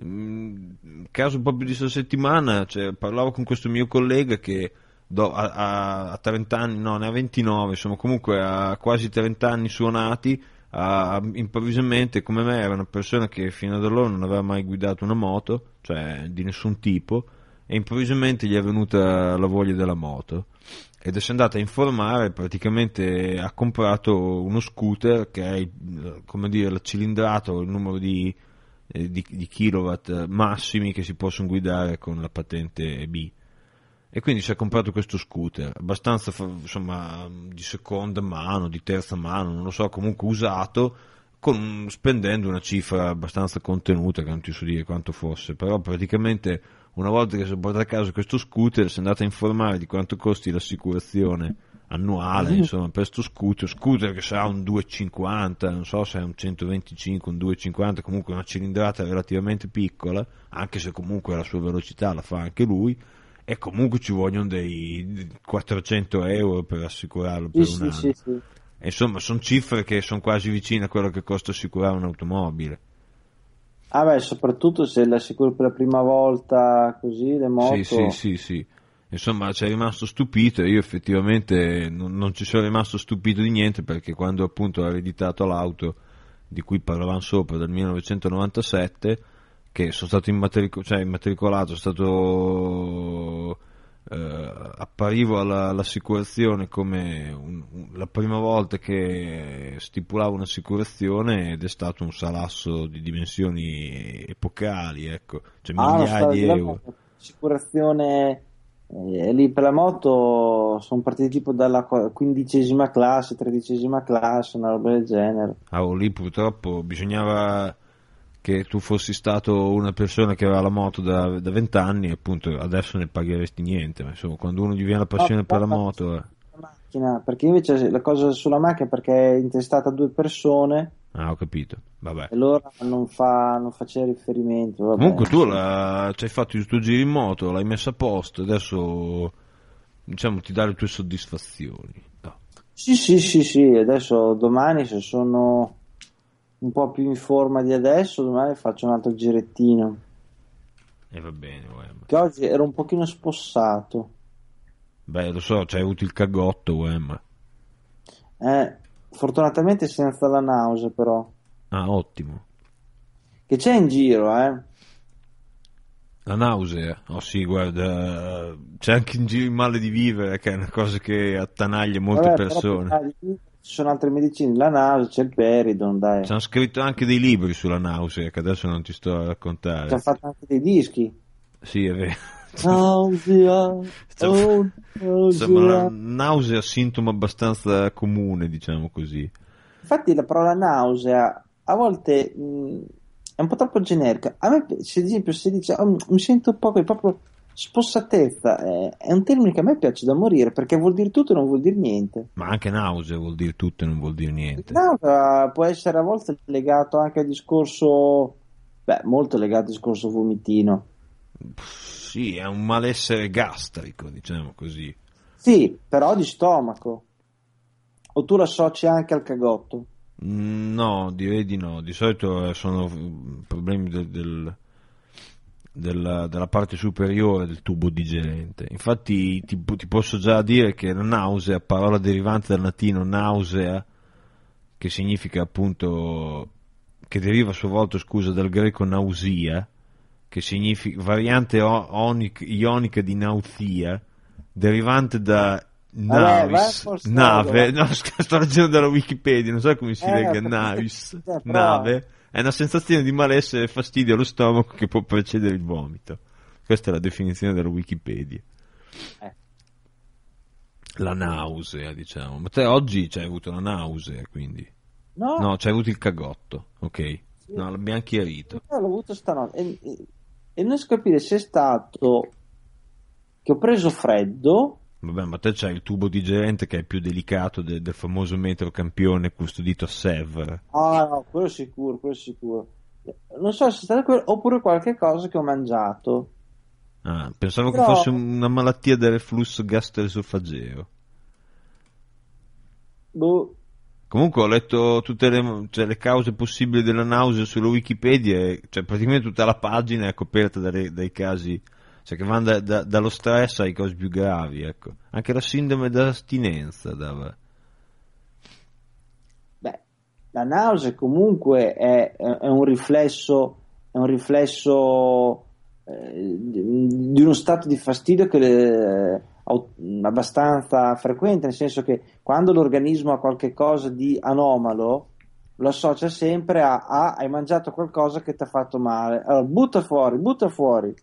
Mm, caso proprio di questa settimana, cioè, parlavo con questo mio collega che do- a, a- a trenta anni, no, ne ha ventinove, insomma, comunque a quasi trenta anni suonati, ha- improvvisamente, come me, era una persona che fino ad allora non aveva mai guidato una moto, cioè di nessun tipo, e improvvisamente gli è venuta la voglia della moto. Ed è andato a informare, praticamente ha comprato uno scooter che è, il- come dire, la cilindrata o il numero di, eh, di, di kilowatt massimi che si possono guidare con la patente B. E quindi si è comprato questo scooter, abbastanza fa- insomma di seconda mano, di terza mano, non lo so, comunque usato, con- spendendo una cifra abbastanza contenuta, che non ti so dire quanto fosse, però praticamente una volta che si è portato a casa questo scooter si è andato a informare di quanto costi l'assicurazione annuale, insomma, per questo scooter, scooter che sarà un duecentocinquanta, non so se è un centoventicinque, un duecentocinquanta, comunque una cilindrata relativamente piccola, anche se comunque la sua velocità la fa anche lui, e comunque ci vogliono dei quattrocento euro per assicurarlo Sì, per un sì, anno. sì, sì. E insomma, sono cifre che sono quasi vicine a quello che costa assicurare un'automobile. Ah beh, soprattutto se la assicuri per la prima volta così, le Sì, sì, moto. sì, sì. Insomma, ci è rimasto stupito e io effettivamente non, non ci sono rimasto stupito di niente, perché quando appunto ho ereditato l'auto di cui parlavamo sopra del millenovecentonovantasette, che sono stato immatrico- cioè immatricolato, sono stato eh, apparivo alla- all'assicurazione come un- un- la prima volta che stipulavo un'assicurazione, ed è stato un salasso di dimensioni epocali, ecco, cioè Ah, non migliaia stare di di là, euro. assicurazione eh, lì per la moto sono partiti tipo dalla qu- quindicesima classe, tredicesima classe, una roba del genere. Ah, oh, lì purtroppo bisognava che tu fossi stato una persona che aveva la moto da da vent'anni, e appunto adesso ne pagheresti niente, ma insomma quando uno gli viene la No, passione per però la la moto... eh. macchina, perché invece la cosa sulla macchina perché è intestata a due persone Ah, ho capito, vabbè. e allora non fa, non faceva riferimento, vabbè, Comunque tu insomma. la- ci hai fatto il tuo giro in moto, l'hai messa a posto, adesso diciamo ti dà le tue soddisfazioni. No. Sì, sì, sì, sì, adesso domani se sono un po' più in forma di adesso, domani faccio un altro girettino, E va bene, Wem. che oggi ero un pochino spossato. Beh, lo so, c'hai avuto il cagotto, Wem. Eh, fortunatamente senza la nausea però, Ah, ottimo. che c'è in giro, eh. La nausea? Oh sì, guarda, c'è anche in giro il male di vivere, che è una cosa che attanaglia molte Vabbè, però persone. prima di- ci sono altre medicine, la nausea, c'è il Peridon, dai. Ci hanno scritto anche dei libri sulla nausea, che adesso non ti sto a Ci raccontare. hanno fatto anche dei dischi. Sì, è vero. Nausea, oh, Insomma, la nausea. nausea è un sintomo abbastanza comune, diciamo così. Infatti la parola nausea a volte mh, è un po' troppo generica. A me, se ad esempio, si dice "Oh, mi sento un po' che proprio spossatezza", eh, è un termine che a me piace da morire perché vuol dire tutto e non vuol dire niente. Ma anche nausea vuol dire tutto e non vuol dire niente. Nausea può essere a volte legato anche al discorso, beh, molto legato al discorso vomitino. Pff, sì, è un malessere gastrico, diciamo così. Sì, però di stomaco. O tu lo associ anche al cagotto? Mm, No, direi di no. Di solito eh, sono mm, problemi del- del- della, della parte superiore del tubo digerente. Infatti ti, ti posso già dire che la nausea, parola derivante dal latino nausea, che significa appunto, che deriva a sua volta, scusa, dal greco nausia, che significa variante o- onic- ionica di nausea, derivante da Vabbè, vai un navis, po' strogo, nave, vai. no, sto sto leggendo dalla Wikipedia, non so come si Eh, ho legga capito, navis, eh, però nave, è una sensazione di malessere e fastidio allo stomaco che può precedere il vomito. Questa è la definizione della Wikipedia. eh, La nausea, diciamo. Ma te oggi c'hai avuto la nausea, quindi. no, No, c'hai avuto il cagotto, ok. sì, No, l'abbiamo chiarito. io l'ho avuto stanotte e, e- e non so capire se è stato che ho preso freddo Vabbè, ma te c'hai il tubo digerente che è più delicato de- del famoso metro campione custodito a Sèvres. Ah, no, quello sicuro, quello sicuro. Non so se è stato quello, oppure qualche cosa che ho mangiato. Ah, pensavo Però... che fosse una malattia del reflusso gastroesofageo. Boh. Comunque ho letto tutte le, cioè, le cause possibili della nausea sulla Wikipedia, e, cioè praticamente tutta la pagina è coperta dalle- dai casi, cioè che vanno da- da- dallo stress ai casi più gravi, ecco. Anche la sindrome d'astinenza dava. Beh, la nausea comunque è, è un riflesso, è un riflesso eh, di di uno stato di fastidio che è abbastanza frequente, nel senso che quando l'organismo ha qualche cosa di anomalo lo associa sempre a, a hai mangiato qualcosa che ti ha fatto male, allora butta fuori, butta fuori.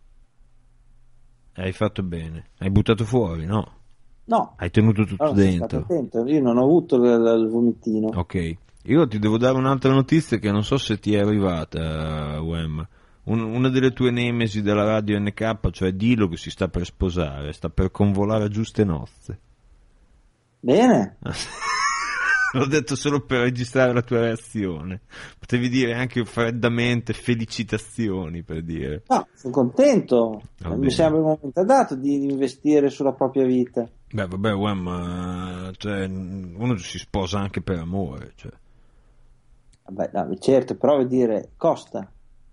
Hai fatto bene, hai buttato fuori, no? No, Hai tenuto tutto allora sono stato dentro. attento, io non ho avuto il, il vomitino. Ok, io ti devo dare un'altra notizia che non so se ti è arrivata, Wem. Un- una delle tue nemesi della radio N K, cioè Dilo, che si sta per sposare, sta per convolare a giuste nozze. Bene. L'ho detto solo per registrare la tua reazione. Potevi dire anche freddamente felicitazioni, per dire. No, sono contento. Va Mi bene. sembra il momento adatto di di investire sulla propria vita. Beh, vabbè, Wem, ma cioè, uno si sposa anche per amore, cioè. Vabbè, no, certo, però vuol dire costa.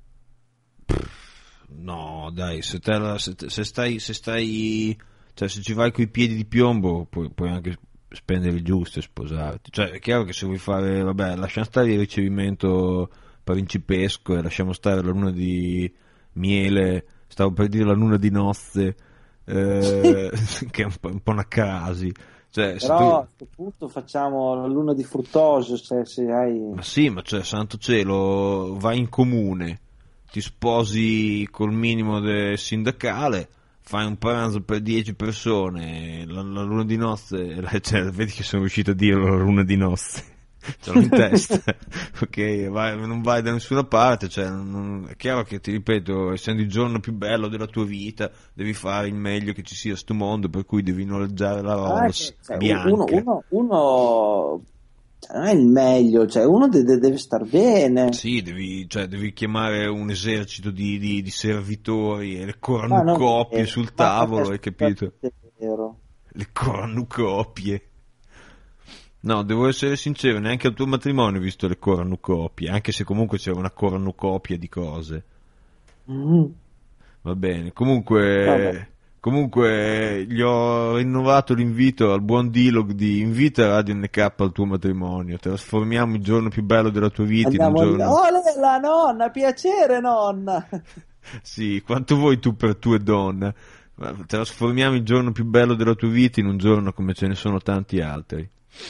No, dai, se, te la- se, te- se stai, se stai, cioè se ci vai coi piedi di piombo, puoi, puoi anche spendere il giusto e sposarti. Cioè, è chiaro che se vuoi fare, vabbè, lasciamo stare il ricevimento principesco e lasciamo stare la luna di miele, stavo per dire la luna di nozze, eh, che è un po', un po' una crasi. Cioè, se Però tu... a questo punto facciamo la luna di fruttoso, se, se hai... Ma sì, ma cioè, santo cielo, vai in comune, ti sposi col minimo del sindacale, fai un pranzo per dieci persone, la, la luna di nozze, la- cioè, vedi che sono riuscito a dirlo, la luna di nozze, ce l'ho in testa, ok, vai- non vai da nessuna parte, cioè, non- è chiaro che, ti ripeto, essendo il giorno più bello della tua vita, devi fare il meglio che ci sia a sto mondo, per cui devi noleggiare la Ah, Rolls che- cioè, bianca. uno, uno, uno cioè, non è il meglio, cioè uno de- de- deve star bene. Sì, devi, cioè, devi chiamare un esercito di, di- di servitori e le Ma non cornucopie è- sul ma- tavolo, ma- hai capito? è vero. Le cornucopie. No, devo essere sincero, neanche al tuo matrimonio ho visto le cornucopie, anche se comunque c'era una cornucopia di cose. Mm. Va bene, comunque, Vabbè. comunque gli ho rinnovato l'invito al buon Dilog di invita Radio N K al tuo matrimonio, trasformiamo il giorno più bello della tua vita Andiamo in un lì. giorno... Oh, le- la nonna, piacere nonna. Sì, quanto vuoi tu per tue donne? Ma trasformiamo il giorno più bello della tua vita in un giorno come ce ne sono tanti altri.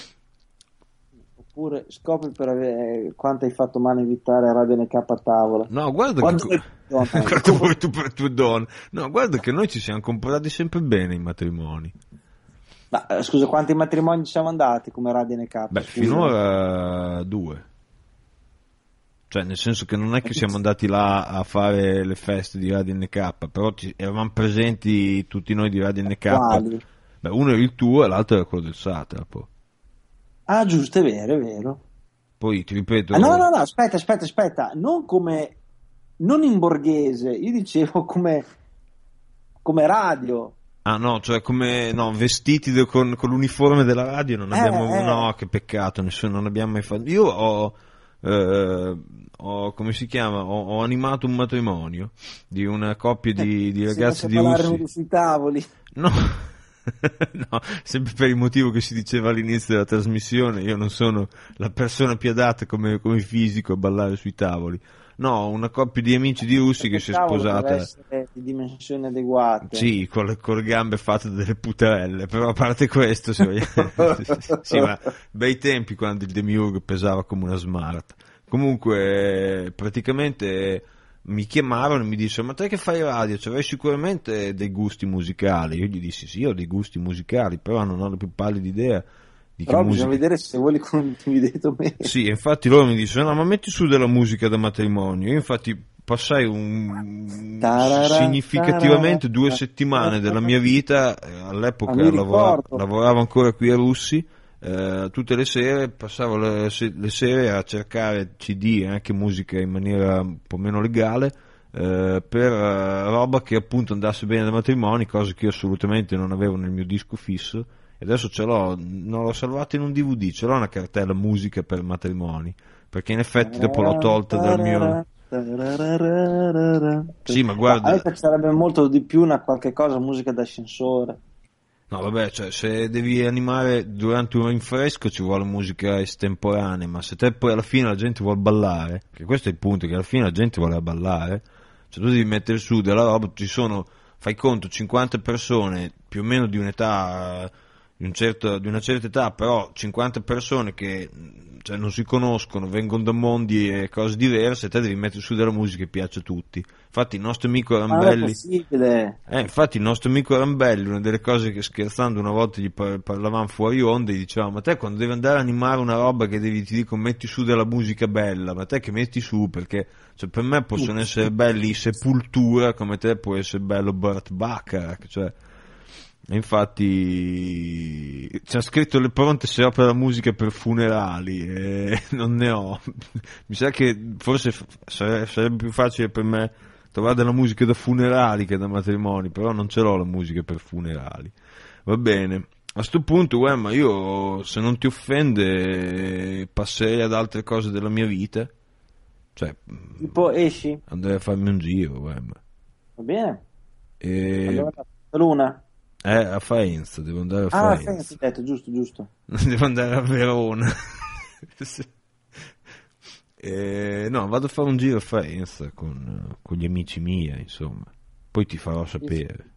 Oppure scopri per avere quanto hai fatto male invitare a Radio N K a tavola. No, guarda Quanto che... vuoi tu, donna? Quanto vuoi tu per tue donne? No, guarda che noi ci siamo comportati sempre bene in matrimoni. Ma, eh, scusa, quanti matrimoni ci siamo andati come Radio N K? Beh, Scusa. finora due. Cioè, nel senso che non è che siamo andati là a fare le feste di Radio N K, però ci, eravamo presenti tutti noi di Radio N K. Quali? Beh, uno era il tuo e l'altro era quello del Satrapo. Ah, giusto, è vero, è vero. Poi ti ripeto... Ah, no, no, no, aspetta, aspetta, aspetta, non come, non in borghese, io dicevo come, come radio. Ah no, cioè come no, vestiti de- con, con l'uniforme della radio non Eh, abbiamo... eh. No, che peccato, nessuno, non abbiamo mai fatto... Io ho... eh, ho come si chiama? Ho, ho animato un matrimonio di una coppia di, di Si ragazzi lascia di parlare russi. nudo sui tavoli. No, no, sempre per il motivo che si diceva all'inizio della trasmissione, io non sono la persona più adatta come, come fisico a ballare sui tavoli. No, una coppia di amici di russi che si è Tavolo sposata... deve essere di dimensioni adeguate. Sì, con le, con le gambe fatte delle putarelle, però a parte questo, se vogliamo- sì, ma bei tempi quando il Demiurgo pesava come una smart. Comunque, praticamente mi chiamarono e mi dissero: ma te che fai radio? Cioè, avrai sicuramente dei gusti musicali. Io gli dissi: sì, ho dei gusti musicali, però non ho la più pallida idea di che Però musica. bisogna vedere se voi li condividete o meno. Sì, infatti loro mi dissero: no, ma metti su della musica da matrimonio. Io infatti passai un Tarara, significativamente tarara, due settimane della mia vita, eh, all'epoca Ah, mi lavora- ricordo. lavoravo ancora qui a Russi, eh, tutte le sere passavo le, se- le sere a cercare C D e anche musica in maniera un po' meno legale, eh, per eh, roba che appunto andasse bene da matrimoni, cose che io assolutamente non avevo nel mio disco fisso. E adesso ce l'ho, non l'ho salvato in un D V D, ce l'ho una cartella musica per matrimoni, perché in effetti dopo l'ho tolta dal mio... Sì, ma No, guarda, a me piacerebbe molto di più una qualche cosa, musica d'ascensore. no vabbè, cioè se devi animare durante un rinfresco ci vuole musica estemporanea, ma se te poi alla fine la gente vuole ballare, perché questo è il punto, che alla fine la gente vuole ballare, cioè tu devi mettere su della roba, ci sono, fai conto, cinquanta persone più o meno di un'età, di, un certo, di una certa età, però cinquanta persone che cioè, non si conoscono, vengono da mondi e cose diverse, te devi mettere su della musica che piace a tutti. Infatti il nostro amico Ma non è Rambelli... possibile. Eh, infatti il nostro amico Rambelli, una delle cose che scherzando una volta gli par- parlavamo fuori onda, gli dicevamo: ma te quando devi andare a animare una roba che devi, ti dico metti su della musica bella, ma te che metti su, perché cioè, per me possono essere belli Sepultura come te può essere bello Burt Bacharach, cioè. Infatti c'è scritto le pronte se opera musica per funerali e non ne ho. Mi sa che forse f- sare- sarebbe più facile per me trovare della musica da funerali che da matrimoni, però non ce l'ho la musica per funerali. Va bene, a sto punto, uè, ma io se non ti offende passerei ad altre cose della mia vita, cioè Tipo esci? andrei a farmi un giro, uè, ma. Va bene? E... Allora, Luna. Eh, a Faenza, devo andare a Ah, Faenza. sì, detto, giusto, giusto. Devo andare a Verona. Eh, no, vado a fare un giro a Faenza con, con gli amici miei, insomma. Poi ti farò sapere.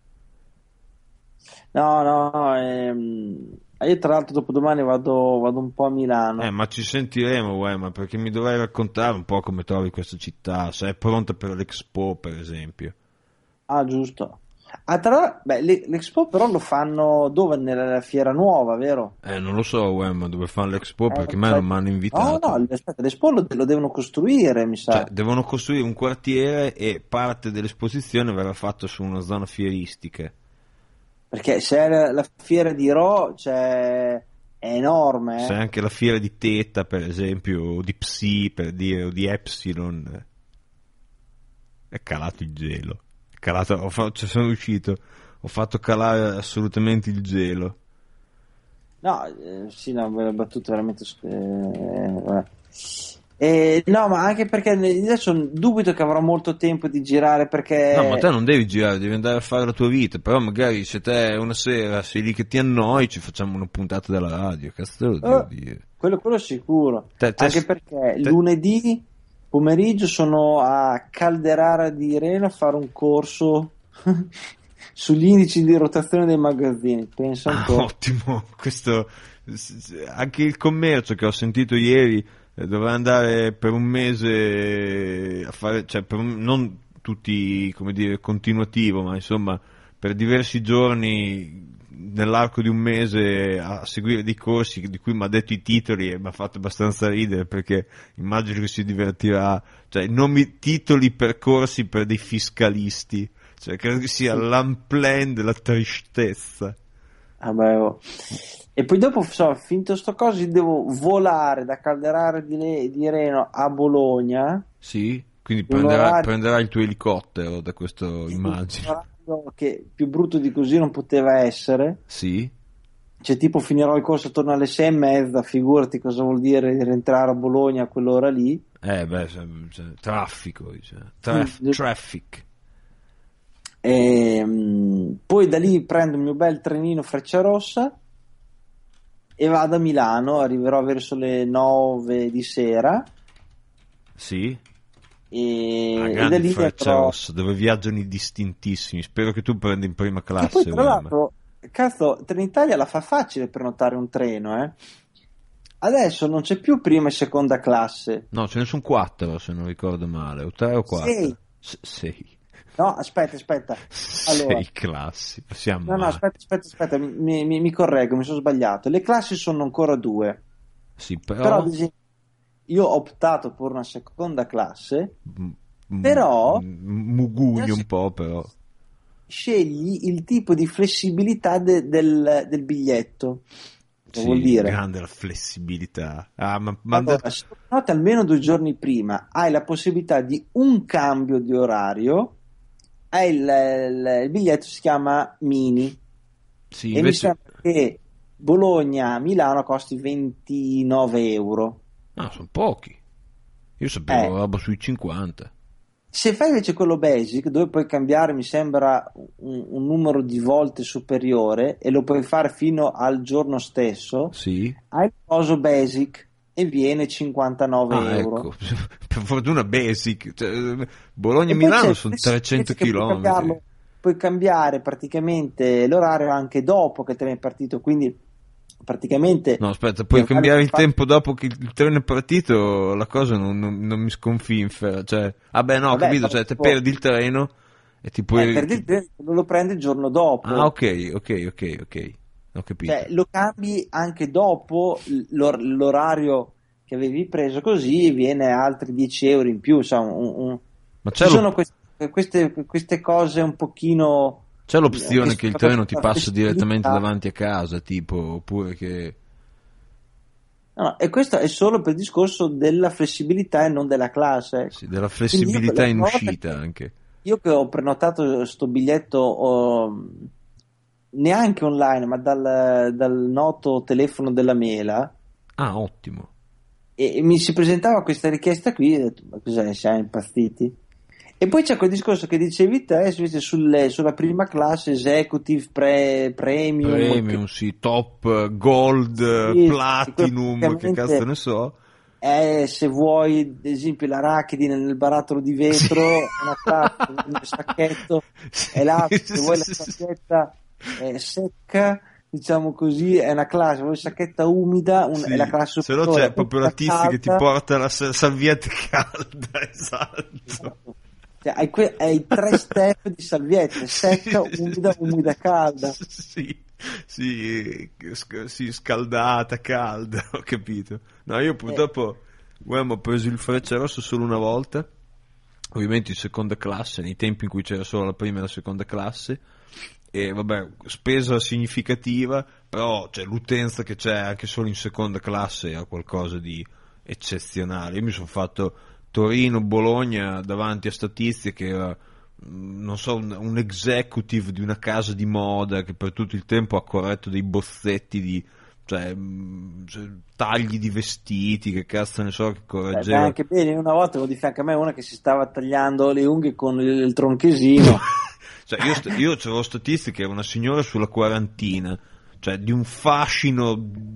No, no, no, ehm, io tra l'altro dopodomani vado, vado un po' a Milano. Eh, ma ci sentiremo, uè, ma perché mi dovrai raccontare un po' come trovi questa città, se è pronta per l'Expo, per esempio. Ah, giusto. Ah, tra beh, l'E- l'Expo però lo fanno dove? Nella fiera nuova, vero? Eh, non lo so, uè, ma dove fanno l'Expo, Eh, perché me cioè- non mi hanno No, invitato. no, aspetta, l'Expo lo, lo devono costruire, mi sa. Cioè, devono costruire un quartiere e parte dell'esposizione verrà fatta su una zona fieristica. Perché se è la, la fiera di Ro, cioè, è enorme, C'è eh. anche la fiera di Teta, per esempio, o di Psi, per dire, o di Epsilon. È calato il gelo. È calato, ho fa- cioè, sono riuscito, ho fatto calare assolutamente il gelo. No, eh, sì, no, le battute veramente... sc- eh, vabbè. Eh, no, ma anche perché adesso dubito che avrò molto tempo di girare perché... No, ma te non devi girare, devi andare a fare la tua vita. Però magari se te una sera sei lì che ti annoi, ci facciamo una puntata della radio. Cazzo te lo devo Eh, dire. quello, quello sicuro. Te- te- Anche perché te- lunedì pomeriggio sono a Calderara di Reno a fare un corso sugli indici di rotazione dei magazzini. Pensa un Ah, po'. ottimo, questo anche il commercio che ho sentito ieri eh, dovrà andare per un mese a fare, cioè per un- non tutti, come dire, continuativo, ma insomma per diversi giorni nell'arco di un mese a seguire dei corsi di cui mi ha detto i titoli e mi ha fatto abbastanza ridere perché immagino che si divertirà, cioè nomi, titoli per corsi per dei fiscalisti, cioè credo che sia l'unplan della tristezza. Vabbè, oh. E poi dopo, so, finito sto coso, devo volare da Calderara di, Le- di Reno a Bologna. Sì, quindi Un prenderà, orario- prenderà il tuo elicottero da questo Un immagino. orario che più brutto di così non poteva essere. Sì? Cioè, tipo, finirò il corso attorno alle sei e mezza, figurati cosa vuol dire rientrare a Bologna a quell'ora lì. Eh beh, cioè, cioè, traffico, dice. Traf- Mm. traffic. E, mm, poi da lì prendo il mio bel trenino Frecciarossa e vado a Milano, arriverò verso le nove di sera Sì? e, La e da grande lì Freccia andrò... Rossa, dove viaggiano i distintissimi. Spero che tu prenda in prima Che poi classe, tra Wem. l'altro, cazzo, Trenitalia la fa facile prenotare un treno, eh. Adesso non c'è più prima e seconda classe. No, ce ne sono quattro, se non ricordo male. O tre o quattro? Sei. S- sei. No, aspetta, aspetta. Allora, Sei classi. Siamo no, no, aspetta, aspetta, aspetta, mi, mi, mi correggo, mi sono sbagliato. Le classi sono ancora due. Sì, Però, però... ad esempio, io ho optato per una seconda classe Mm, Però mugugno un po', però scegli il tipo di flessibilità de- del, del biglietto. Che sì, vuol dire? Grande la flessibilità. Ah, ma, ma Allora, detto... se prenoti almeno due giorni prima, hai la possibilità di un cambio di orario. Hai il, il, il biglietto si chiama Mini. Sì, E mi invece... sembra che Bologna-Milano costi ventinove euro. Ah, sono pochi. Io sapevo Eh. roba sui cinquanta. Se fai invece quello basic, dove puoi cambiare, mi sembra, un, un numero di volte superiore e lo puoi fare fino al giorno stesso, Sì. hai il coso basic e viene cinquantanove Ah, euro. ecco. Per fortuna basic. Cioè, E poi Bologna-Milano c'è sono il trecento che puoi chilometri. cambiarlo- puoi cambiare praticamente l'orario anche dopo che te ne è partito, quindi praticamente No, aspetta, puoi per cambiare il fare- tempo dopo che il treno è partito, la cosa non, non- non mi sconfinfera. Cioè, ah beh, no, ho Vabbè, capito, però cioè, te tipo- perdi il treno e ti puoi... eh, per dire, il treno lo prendi il giorno dopo. Ah, ok, ok, ok, ok. Ho capito. Cioè, lo cambi anche dopo l'or- l'orario che avevi preso, così viene altri dieci euro in più. Insomma, un- un- Ma ci c'è, sono l'op- queste, queste, queste cose un pochino. c'è l'opzione che che il sono treno ti la passa direttamente flessibilità. davanti a casa, tipo, oppure che... No, no, e questo è solo per il discorso della flessibilità e non della classe. Ecco. Sì, della Quindi io, flessibilità la in prima volta uscita che- anche. Io che ho prenotato sto biglietto ho- neanche online, ma dal, dal noto telefono della Mela. Ah, ottimo. E, e mi si presentava questa richiesta qui, e ho detto, ma cos'è, siamo impazziti? E poi c'è quel discorso che dicevi te, invece sulle- sulla prima classe, executive, pre, premium, Premium, sì, top, gold, Sì, platinum, che praticamente- cazzo ne so. che è, se vuoi, ad esempio, l'arachidi nel barattolo di vetro, una classe, un sacchetto, è là, se vuoi la sacchetta è secca, diciamo così, è una classe, se vuoi sacchetta umida, un- Sì, è la classe se no superiore, c'è proprio la umida, tizia che ti calda. porta la sa- salvietta calda, esatto. Cioè, hai, que- hai tre step di salviette, secca, Sì, umida, umida, calda. Sì, sì, sc- sì, scaldata, calda, ho capito. No, io purtroppo, guarda, ho preso il Frecciarosso solo una volta, ovviamente in seconda classe, nei tempi in cui c'era solo la prima e la seconda classe, e vabbè, spesa significativa, però cioè, l'utenza che c'è anche solo in seconda classe ha qualcosa di eccezionale. Io mi sono fatto Torino-Bologna davanti a Statizia, che era, mh, non so, un, un executive di una casa di moda che per tutto il tempo ha corretto dei bozzetti di, cioè, mh, cioè, tagli di vestiti, che cazzo ne so, che Beh, correggeva. dai, anche bene, una volta avevo di fianco a me una che si stava tagliando le unghie con il, il tronchesino. Cioè, io, st- io c'avevo statistiche, era una signora sulla quarantina, cioè di un fascino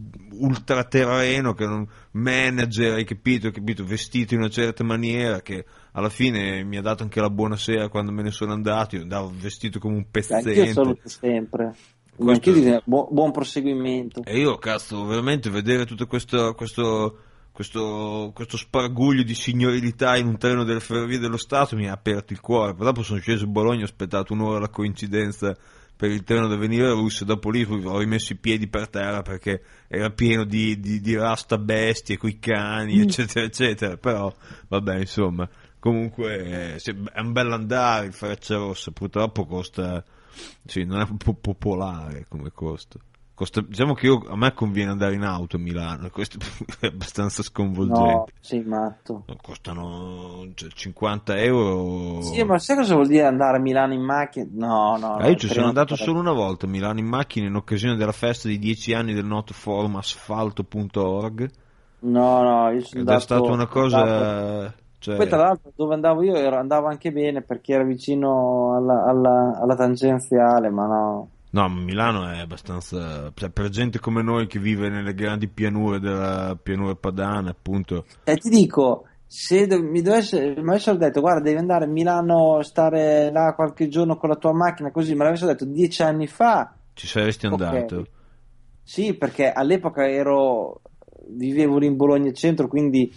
ultraterreno, che non manager, hai capito, hai capito, vestito in una certa maniera, che alla fine mi ha dato anche la buonasera quando me ne sono andato. Io andavo vestito come un Anch'io pezzente. saluto sempre. Questo- Anch'io dico, buon, buon proseguimento. E io, cazzo, veramente vedere tutto questo, questo, questo, questo sparguglio di signorilità in un treno delle Ferrovie dello Stato mi ha aperto il cuore. Poi dopo sono sceso a Bologna, ho aspettato un'ora la coincidenza per il treno da venire a Russia, dopo lì ho rimesso i piedi per terra perché era pieno di, di, di rasta bestie, coi cani, eccetera, eccetera. Però, vabbè, insomma, comunque eh, sì, è un bell'andare il Frecciarossa, purtroppo costa, sì, non è un po' popolare come costo. Costa, diciamo che io, a me conviene andare in auto a Milano, questo è abbastanza sconvolgente. No, sei matto. Costano cioè, cinquanta euro. Sì, ma sai cosa vuol dire andare a Milano in macchina? No, no, Ah, no, io il ci treno sono andato non- solo una volta a Milano in macchina in occasione della festa di dieci anni del noto forum asfalto punto org, No, no, io sono ed è andato... stata una andato- cosa, cioè, Poi tra l'altro dove andavo io ero- andavo anche bene perché era vicino alla, alla- alla tangenziale, ma no. no, ma Milano è abbastanza, cioè, per gente come noi che vive nelle grandi pianure della pianura padana, appunto. E ti dico, se do- mi dovesse, mi avessero detto, guarda, devi andare a Milano, stare là qualche giorno con la tua macchina, così, me l'avessero detto dieci anni fa, Ci saresti ok. andato? Sì, perché all'epoca ero, vivevo lì in Bologna centro, quindi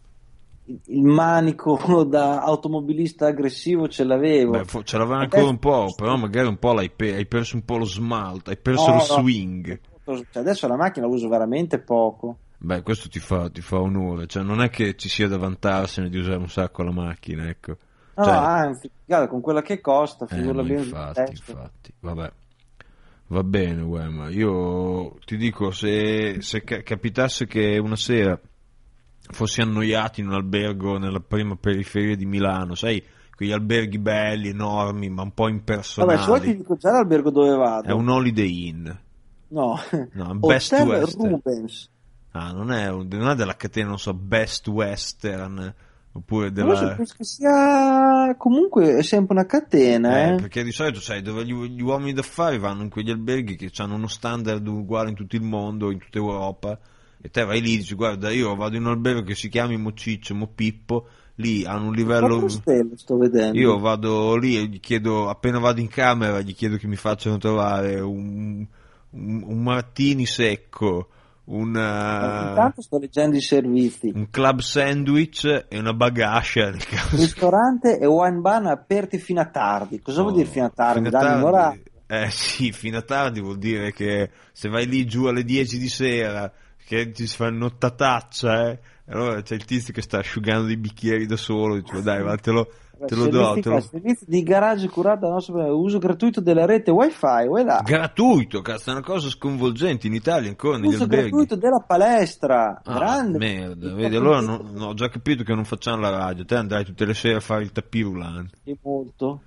il, il manico da automobilista aggressivo ce l'avevo. Beh, fo- ce l'aveva Adesso- ancora un po', però magari un po' l'hai pe- hai perso un po' lo smalto, hai perso No, lo no. swing. Cioè, adesso la macchina la uso veramente poco. Beh, questo ti fa, ti fa onore, cioè non è che ci sia da vantarsene di usare un sacco la macchina, ecco. No, Cioè- no, anzi, guarda, con quella che costa, Eh, figura ma bene infatti, il testo. infatti, vabbè. Va bene, Wem. Io ti dico, se, se ca- capitasse che una sera fossi annoiato in un albergo nella prima periferia di Milano, sai, quegli alberghi belli, enormi, ma un po' impersonali. Vabbè, se vuoi ti dico già l'albergo dove È vado. un Holiday Inn. No, No, un Best Hotel Western. Rubens. Ah, non è, un- non è della catena, non so, Best Western, oppure Non lo so, della... penso che sia comunque è sempre una catena, Eh, eh. perché di solito, sai, dove gli, gli uomini d'affari vanno in quegli alberghi che hanno uno standard uguale in tutto il mondo, in tutta Europa, e te vai lì e dici, guarda, io vado in un albergo che si chiami Mo Ciccio, Mo Pippo, lì hanno un livello... Quattro stelle sto vedendo. Io vado lì e gli chiedo, appena vado in camera, gli chiedo che mi facciano trovare un, un, un martini secco, un, Eh, uh, Intanto sto leggendo i servizi. un club sandwich e una bagascia. nel caso- Ristorante e wine bar aperti fino a tardi. Cosa vuol Oh, dire fino a tardi? fino a Dammi tardi- l'orario. Eh sì, fino a tardi vuol dire che se vai lì giù alle dieci di sera, che ti si fa il nottataccia, eh, allora c'è il tizio che sta asciugando dei bicchieri da solo, dice, dai, va, te lo, te lo do, Servizi, te lo... servizi di garage curato dal nostro uso gratuito della rete wifi, vai là. Gratuito, cazzo, è una cosa sconvolgente in Italia ancora negli Uso alberghi. gratuito della palestra. Ah, Grande. merda, vedi, allora non- no, ho già capito che non facciamo la radio, te andrai tutte le sere a fare il tapirulante. Sì, molto.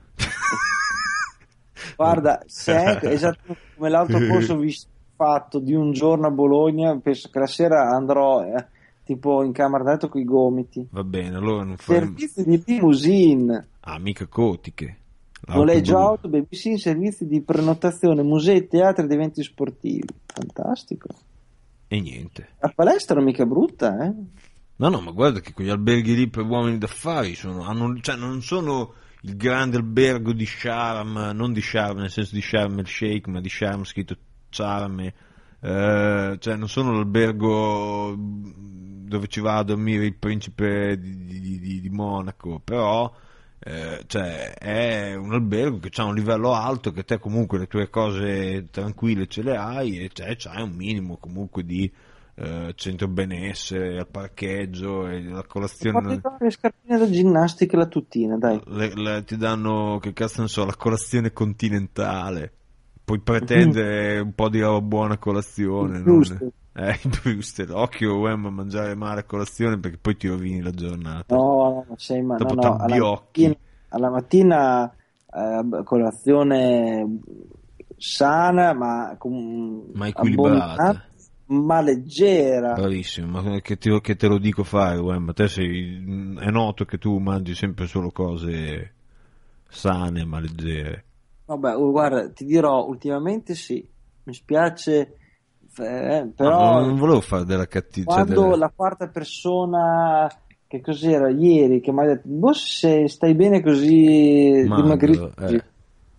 Guarda, se è esatto come l'altro corso ho visto fatto di un giorno a Bologna, penso che la sera andrò eh, tipo in camera da letto con i gomiti. Va bene, allora non fai... Servizi di limousine, Ah, mica cotiche. noleggio L'auto auto, babysitting, servizi di prenotazione, musei, teatri ed eventi sportivi. Fantastico. blu. E niente. La palestra non è mica brutta, eh? No, no, ma guarda che quegli alberghi lì per uomini d'affari sono, hanno, cioè non sono il grande albergo di Sharm, non di Sharm nel senso di Sharm el Sheikh, ma di Sharm scritto Charm, eh, cioè non sono l'albergo dove ci va a dormire il principe di, di- di- di Monaco, però eh, cioè, è un albergo che ha un livello alto, che te comunque le tue cose tranquille ce le hai e cioè, c'hai un minimo comunque di eh, centro benessere, al parcheggio e la colazione. Guarda le scarpine da ginnastica e la tuttina, dai. Le- le- ti danno, che cazzo ne so, la colazione continentale. Puoi pretendere un po' di roba buona a colazione. Il non- Brewster. Eh, il Brewster. Occhio, Wem, a mangiare male a colazione perché poi ti rovini la giornata. No, no, sei ma Dopo no, no, alla t'abbiocchi. mattina, alla mattina eh, colazione sana ma, com- Ma equilibrata. abbondante, ma leggera. Bravissimo, ma che te, che te lo dico fare, Wem? Te sei, è noto che tu mangi sempre solo cose sane ma leggere. Vabbè, uh, guarda, ti dirò, ultimamente sì, mi spiace, eh, No, però non volevo fare della cattiva. quando la quarta persona, che cos'era ieri, che mi ha detto, boh, se stai bene così, dimagrisci così. eh.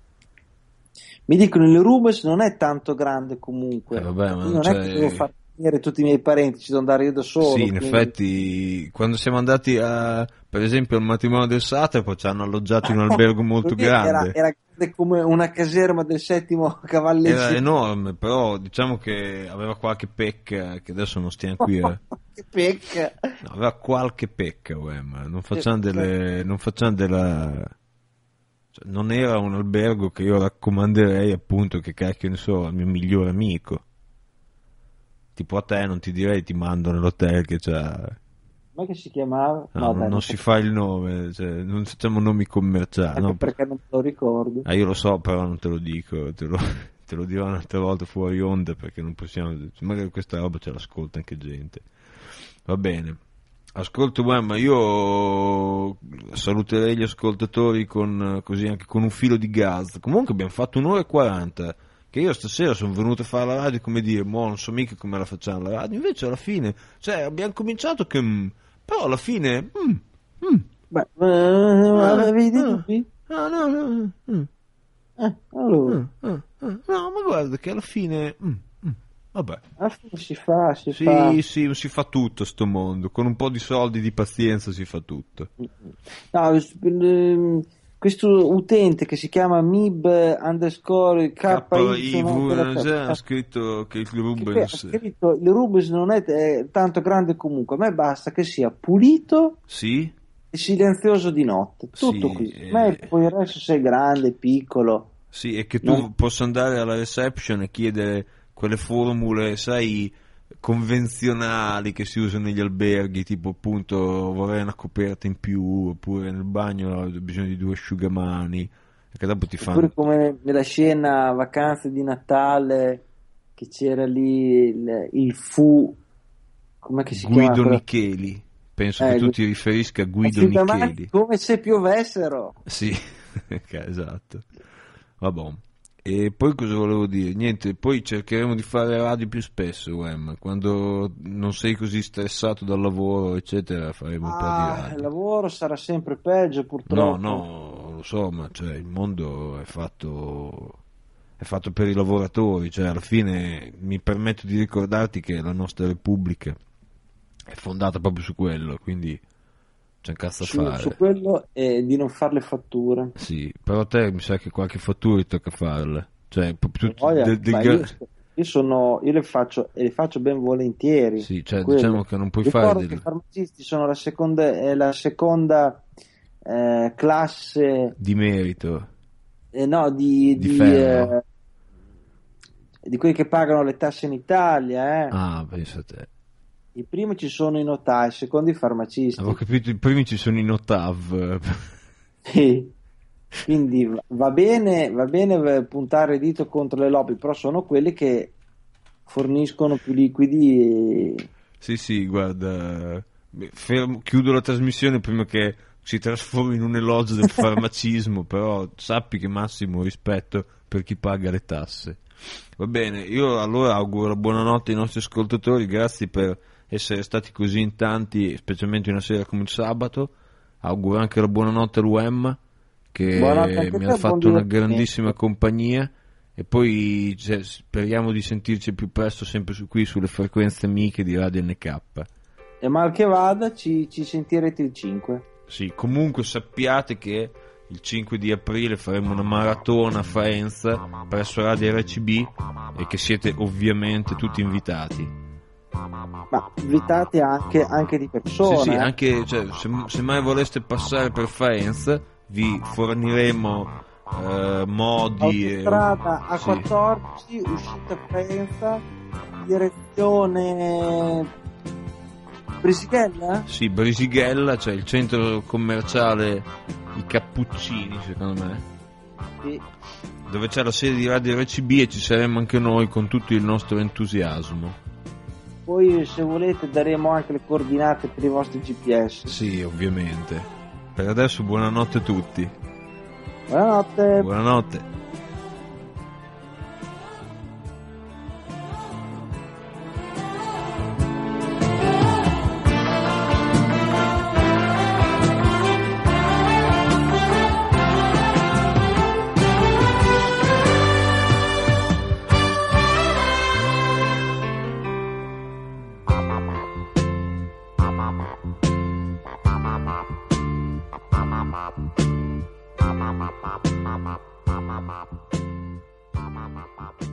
Mi dicono il Rubens non è tanto grande comunque. Eh, vabbè, ma Io non non è c'è- che devo far venire tutti i miei parenti, ci devo andare io da solo. Sì, in quindi- effetti, quando siamo andati a, per esempio, al matrimonio del Satrapo, ci hanno alloggiato in un albergo molto Quindi era- grande. Era, grande come una caserma del settimo cavalleggio. Era enorme, però diciamo che aveva qualche pecca, che adesso non stiamo qui a... Che pecca. No, aveva qualche pecca, Wem. Non facciamo Eh, delle... non facciamo della... cioè, non era un albergo che io raccomanderei, appunto, che cacchio ne so, al mio migliore amico. Tipo a te non ti direi ti mando nell'hotel che c'ha... Ma che si chiamava? No, No, non, dai, non si fa il nome, cioè, non facciamo nomi commerciali. anche no? perché non me lo ricordo. Ah, io lo so, però non te lo dico, te lo, te lo dirò un'altra volta fuori onda perché non possiamo. Magari questa roba ce l'ascolta anche gente. Va bene. Ascolto, ma io saluterei gli ascoltatori con così anche con un filo di gas. Comunque abbiamo fatto un'ora e quaranta. Che io stasera sono venuto a fare la radio, come dire, mo non so mica come la facciamo la radio. Invece alla fine, cioè abbiamo cominciato che. mm, però alla fine. mm, mm, Beh, eh, Ah, avevi dei ah. dubbi? ah, no, no, mm, Eh, allora, Ah, ah, ah. No, ma guarda che alla fine. mm, mm, vabbè. alla fine si fa, si Sì, fa. sì, si fa tutto sto mondo. Con un po' di soldi, di pazienza si fa tutto. No, s- ehm, questo utente che si chiama Mib underscore K K Y I V ha ha scritto che il che- ha Rubens. scritto il Rubens non è eh, tanto grande comunque, a me basta che sia pulito, Sì? è silenzioso di notte, tutto Sì, qui. eh. Ma poi il resto sei grande, piccolo. Sì, e che tu No. possa andare alla reception e chiedere quelle formule, sai, convenzionali che si usano negli alberghi, tipo appunto vorrei una coperta in più, oppure nel bagno ho bisogno di due asciugamani, che dopo ti fanno... Oppure come nella scena Vacanze di Natale, che c'era lì il, il fu, com'è che si chiama? Guido quella- Micheli, penso Eh, che tu Gu- ti riferisca a Guido asciugamani Micheli. come se piovessero. Sì, esatto. Vabbè. E poi cosa volevo dire? Niente, poi cercheremo di fare radio più spesso, Wem. Quando non sei così stressato dal lavoro, eccetera, faremo un po' di Ah, il radio. lavoro sarà sempre peggio No, purtroppo. no, lo so, ma cioè, il mondo è fatto è fatto per i lavoratori, cioè alla fine mi permetto di ricordarti che la nostra Repubblica è fondata proprio su quello, quindi c'è un cazzo a Su, fare. su quello e di non fare le fatture. Sì, però a te mi sa che qualche fattura ti tocca farle. Cioè, proprio tutti Voglia, del- del ma gra- io, io sono, io le faccio e le faccio ben volentieri. Sì, cioè Quello. diciamo che non puoi Ricordo fare che del... i farmacisti sono la seconda, è la seconda eh, classe di merito, eh, no, di, di di, ferro. eh, di quelli che pagano le tasse in Italia. Eh. Ah, pensa a te. I primi ci sono i notai, i secondi i farmacisti. Avevo capito, i primi ci sono i Notav. Sì. Quindi va- va bene, va bene eh, puntare il dito contro le lobby, però sono quelli che forniscono più liquidi. E... Sì, sì, guarda, fermo- chiudo la trasmissione prima che si trasformi in un elogio del farmacismo, però sappi che massimo rispetto per chi paga le tasse. Va bene, io allora auguro la buonanotte ai nostri ascoltatori, grazie per essere stati così in tanti, specialmente una sera come il sabato. Auguro anche la buonanotte all'U E M che Buonanotte anche a mi te, ha buon fatto una divertimento. grandissima compagnia e poi cioè, speriamo di sentirci più presto sempre su qui sulle frequenze amiche di Radio N K. E mal che vada, ci, ci sentirete il cinque. Sì, comunque sappiate che il cinque di aprile faremo una maratona a Faenza presso Radio R C B e che siete ovviamente tutti invitati. Ma invitate anche, anche di persona. Sì, sì, eh. anche cioè, se, se mai voleste passare per Faenza vi forniremo eh, modi e- Autostrada A sì. quattordici, uscita Faenza, direzione Brisighella? Sì, Brisighella, cioè il centro commerciale I Cappuccini, secondo me, Sì. dove c'è la sede di Radio R C B e ci saremo anche noi con tutto il nostro entusiasmo. Poi se volete daremo anche le coordinate per i vostri G P S. Sì, ovviamente. Per adesso buonanotte a tutti. Buonanotte. Buonanotte. Mama,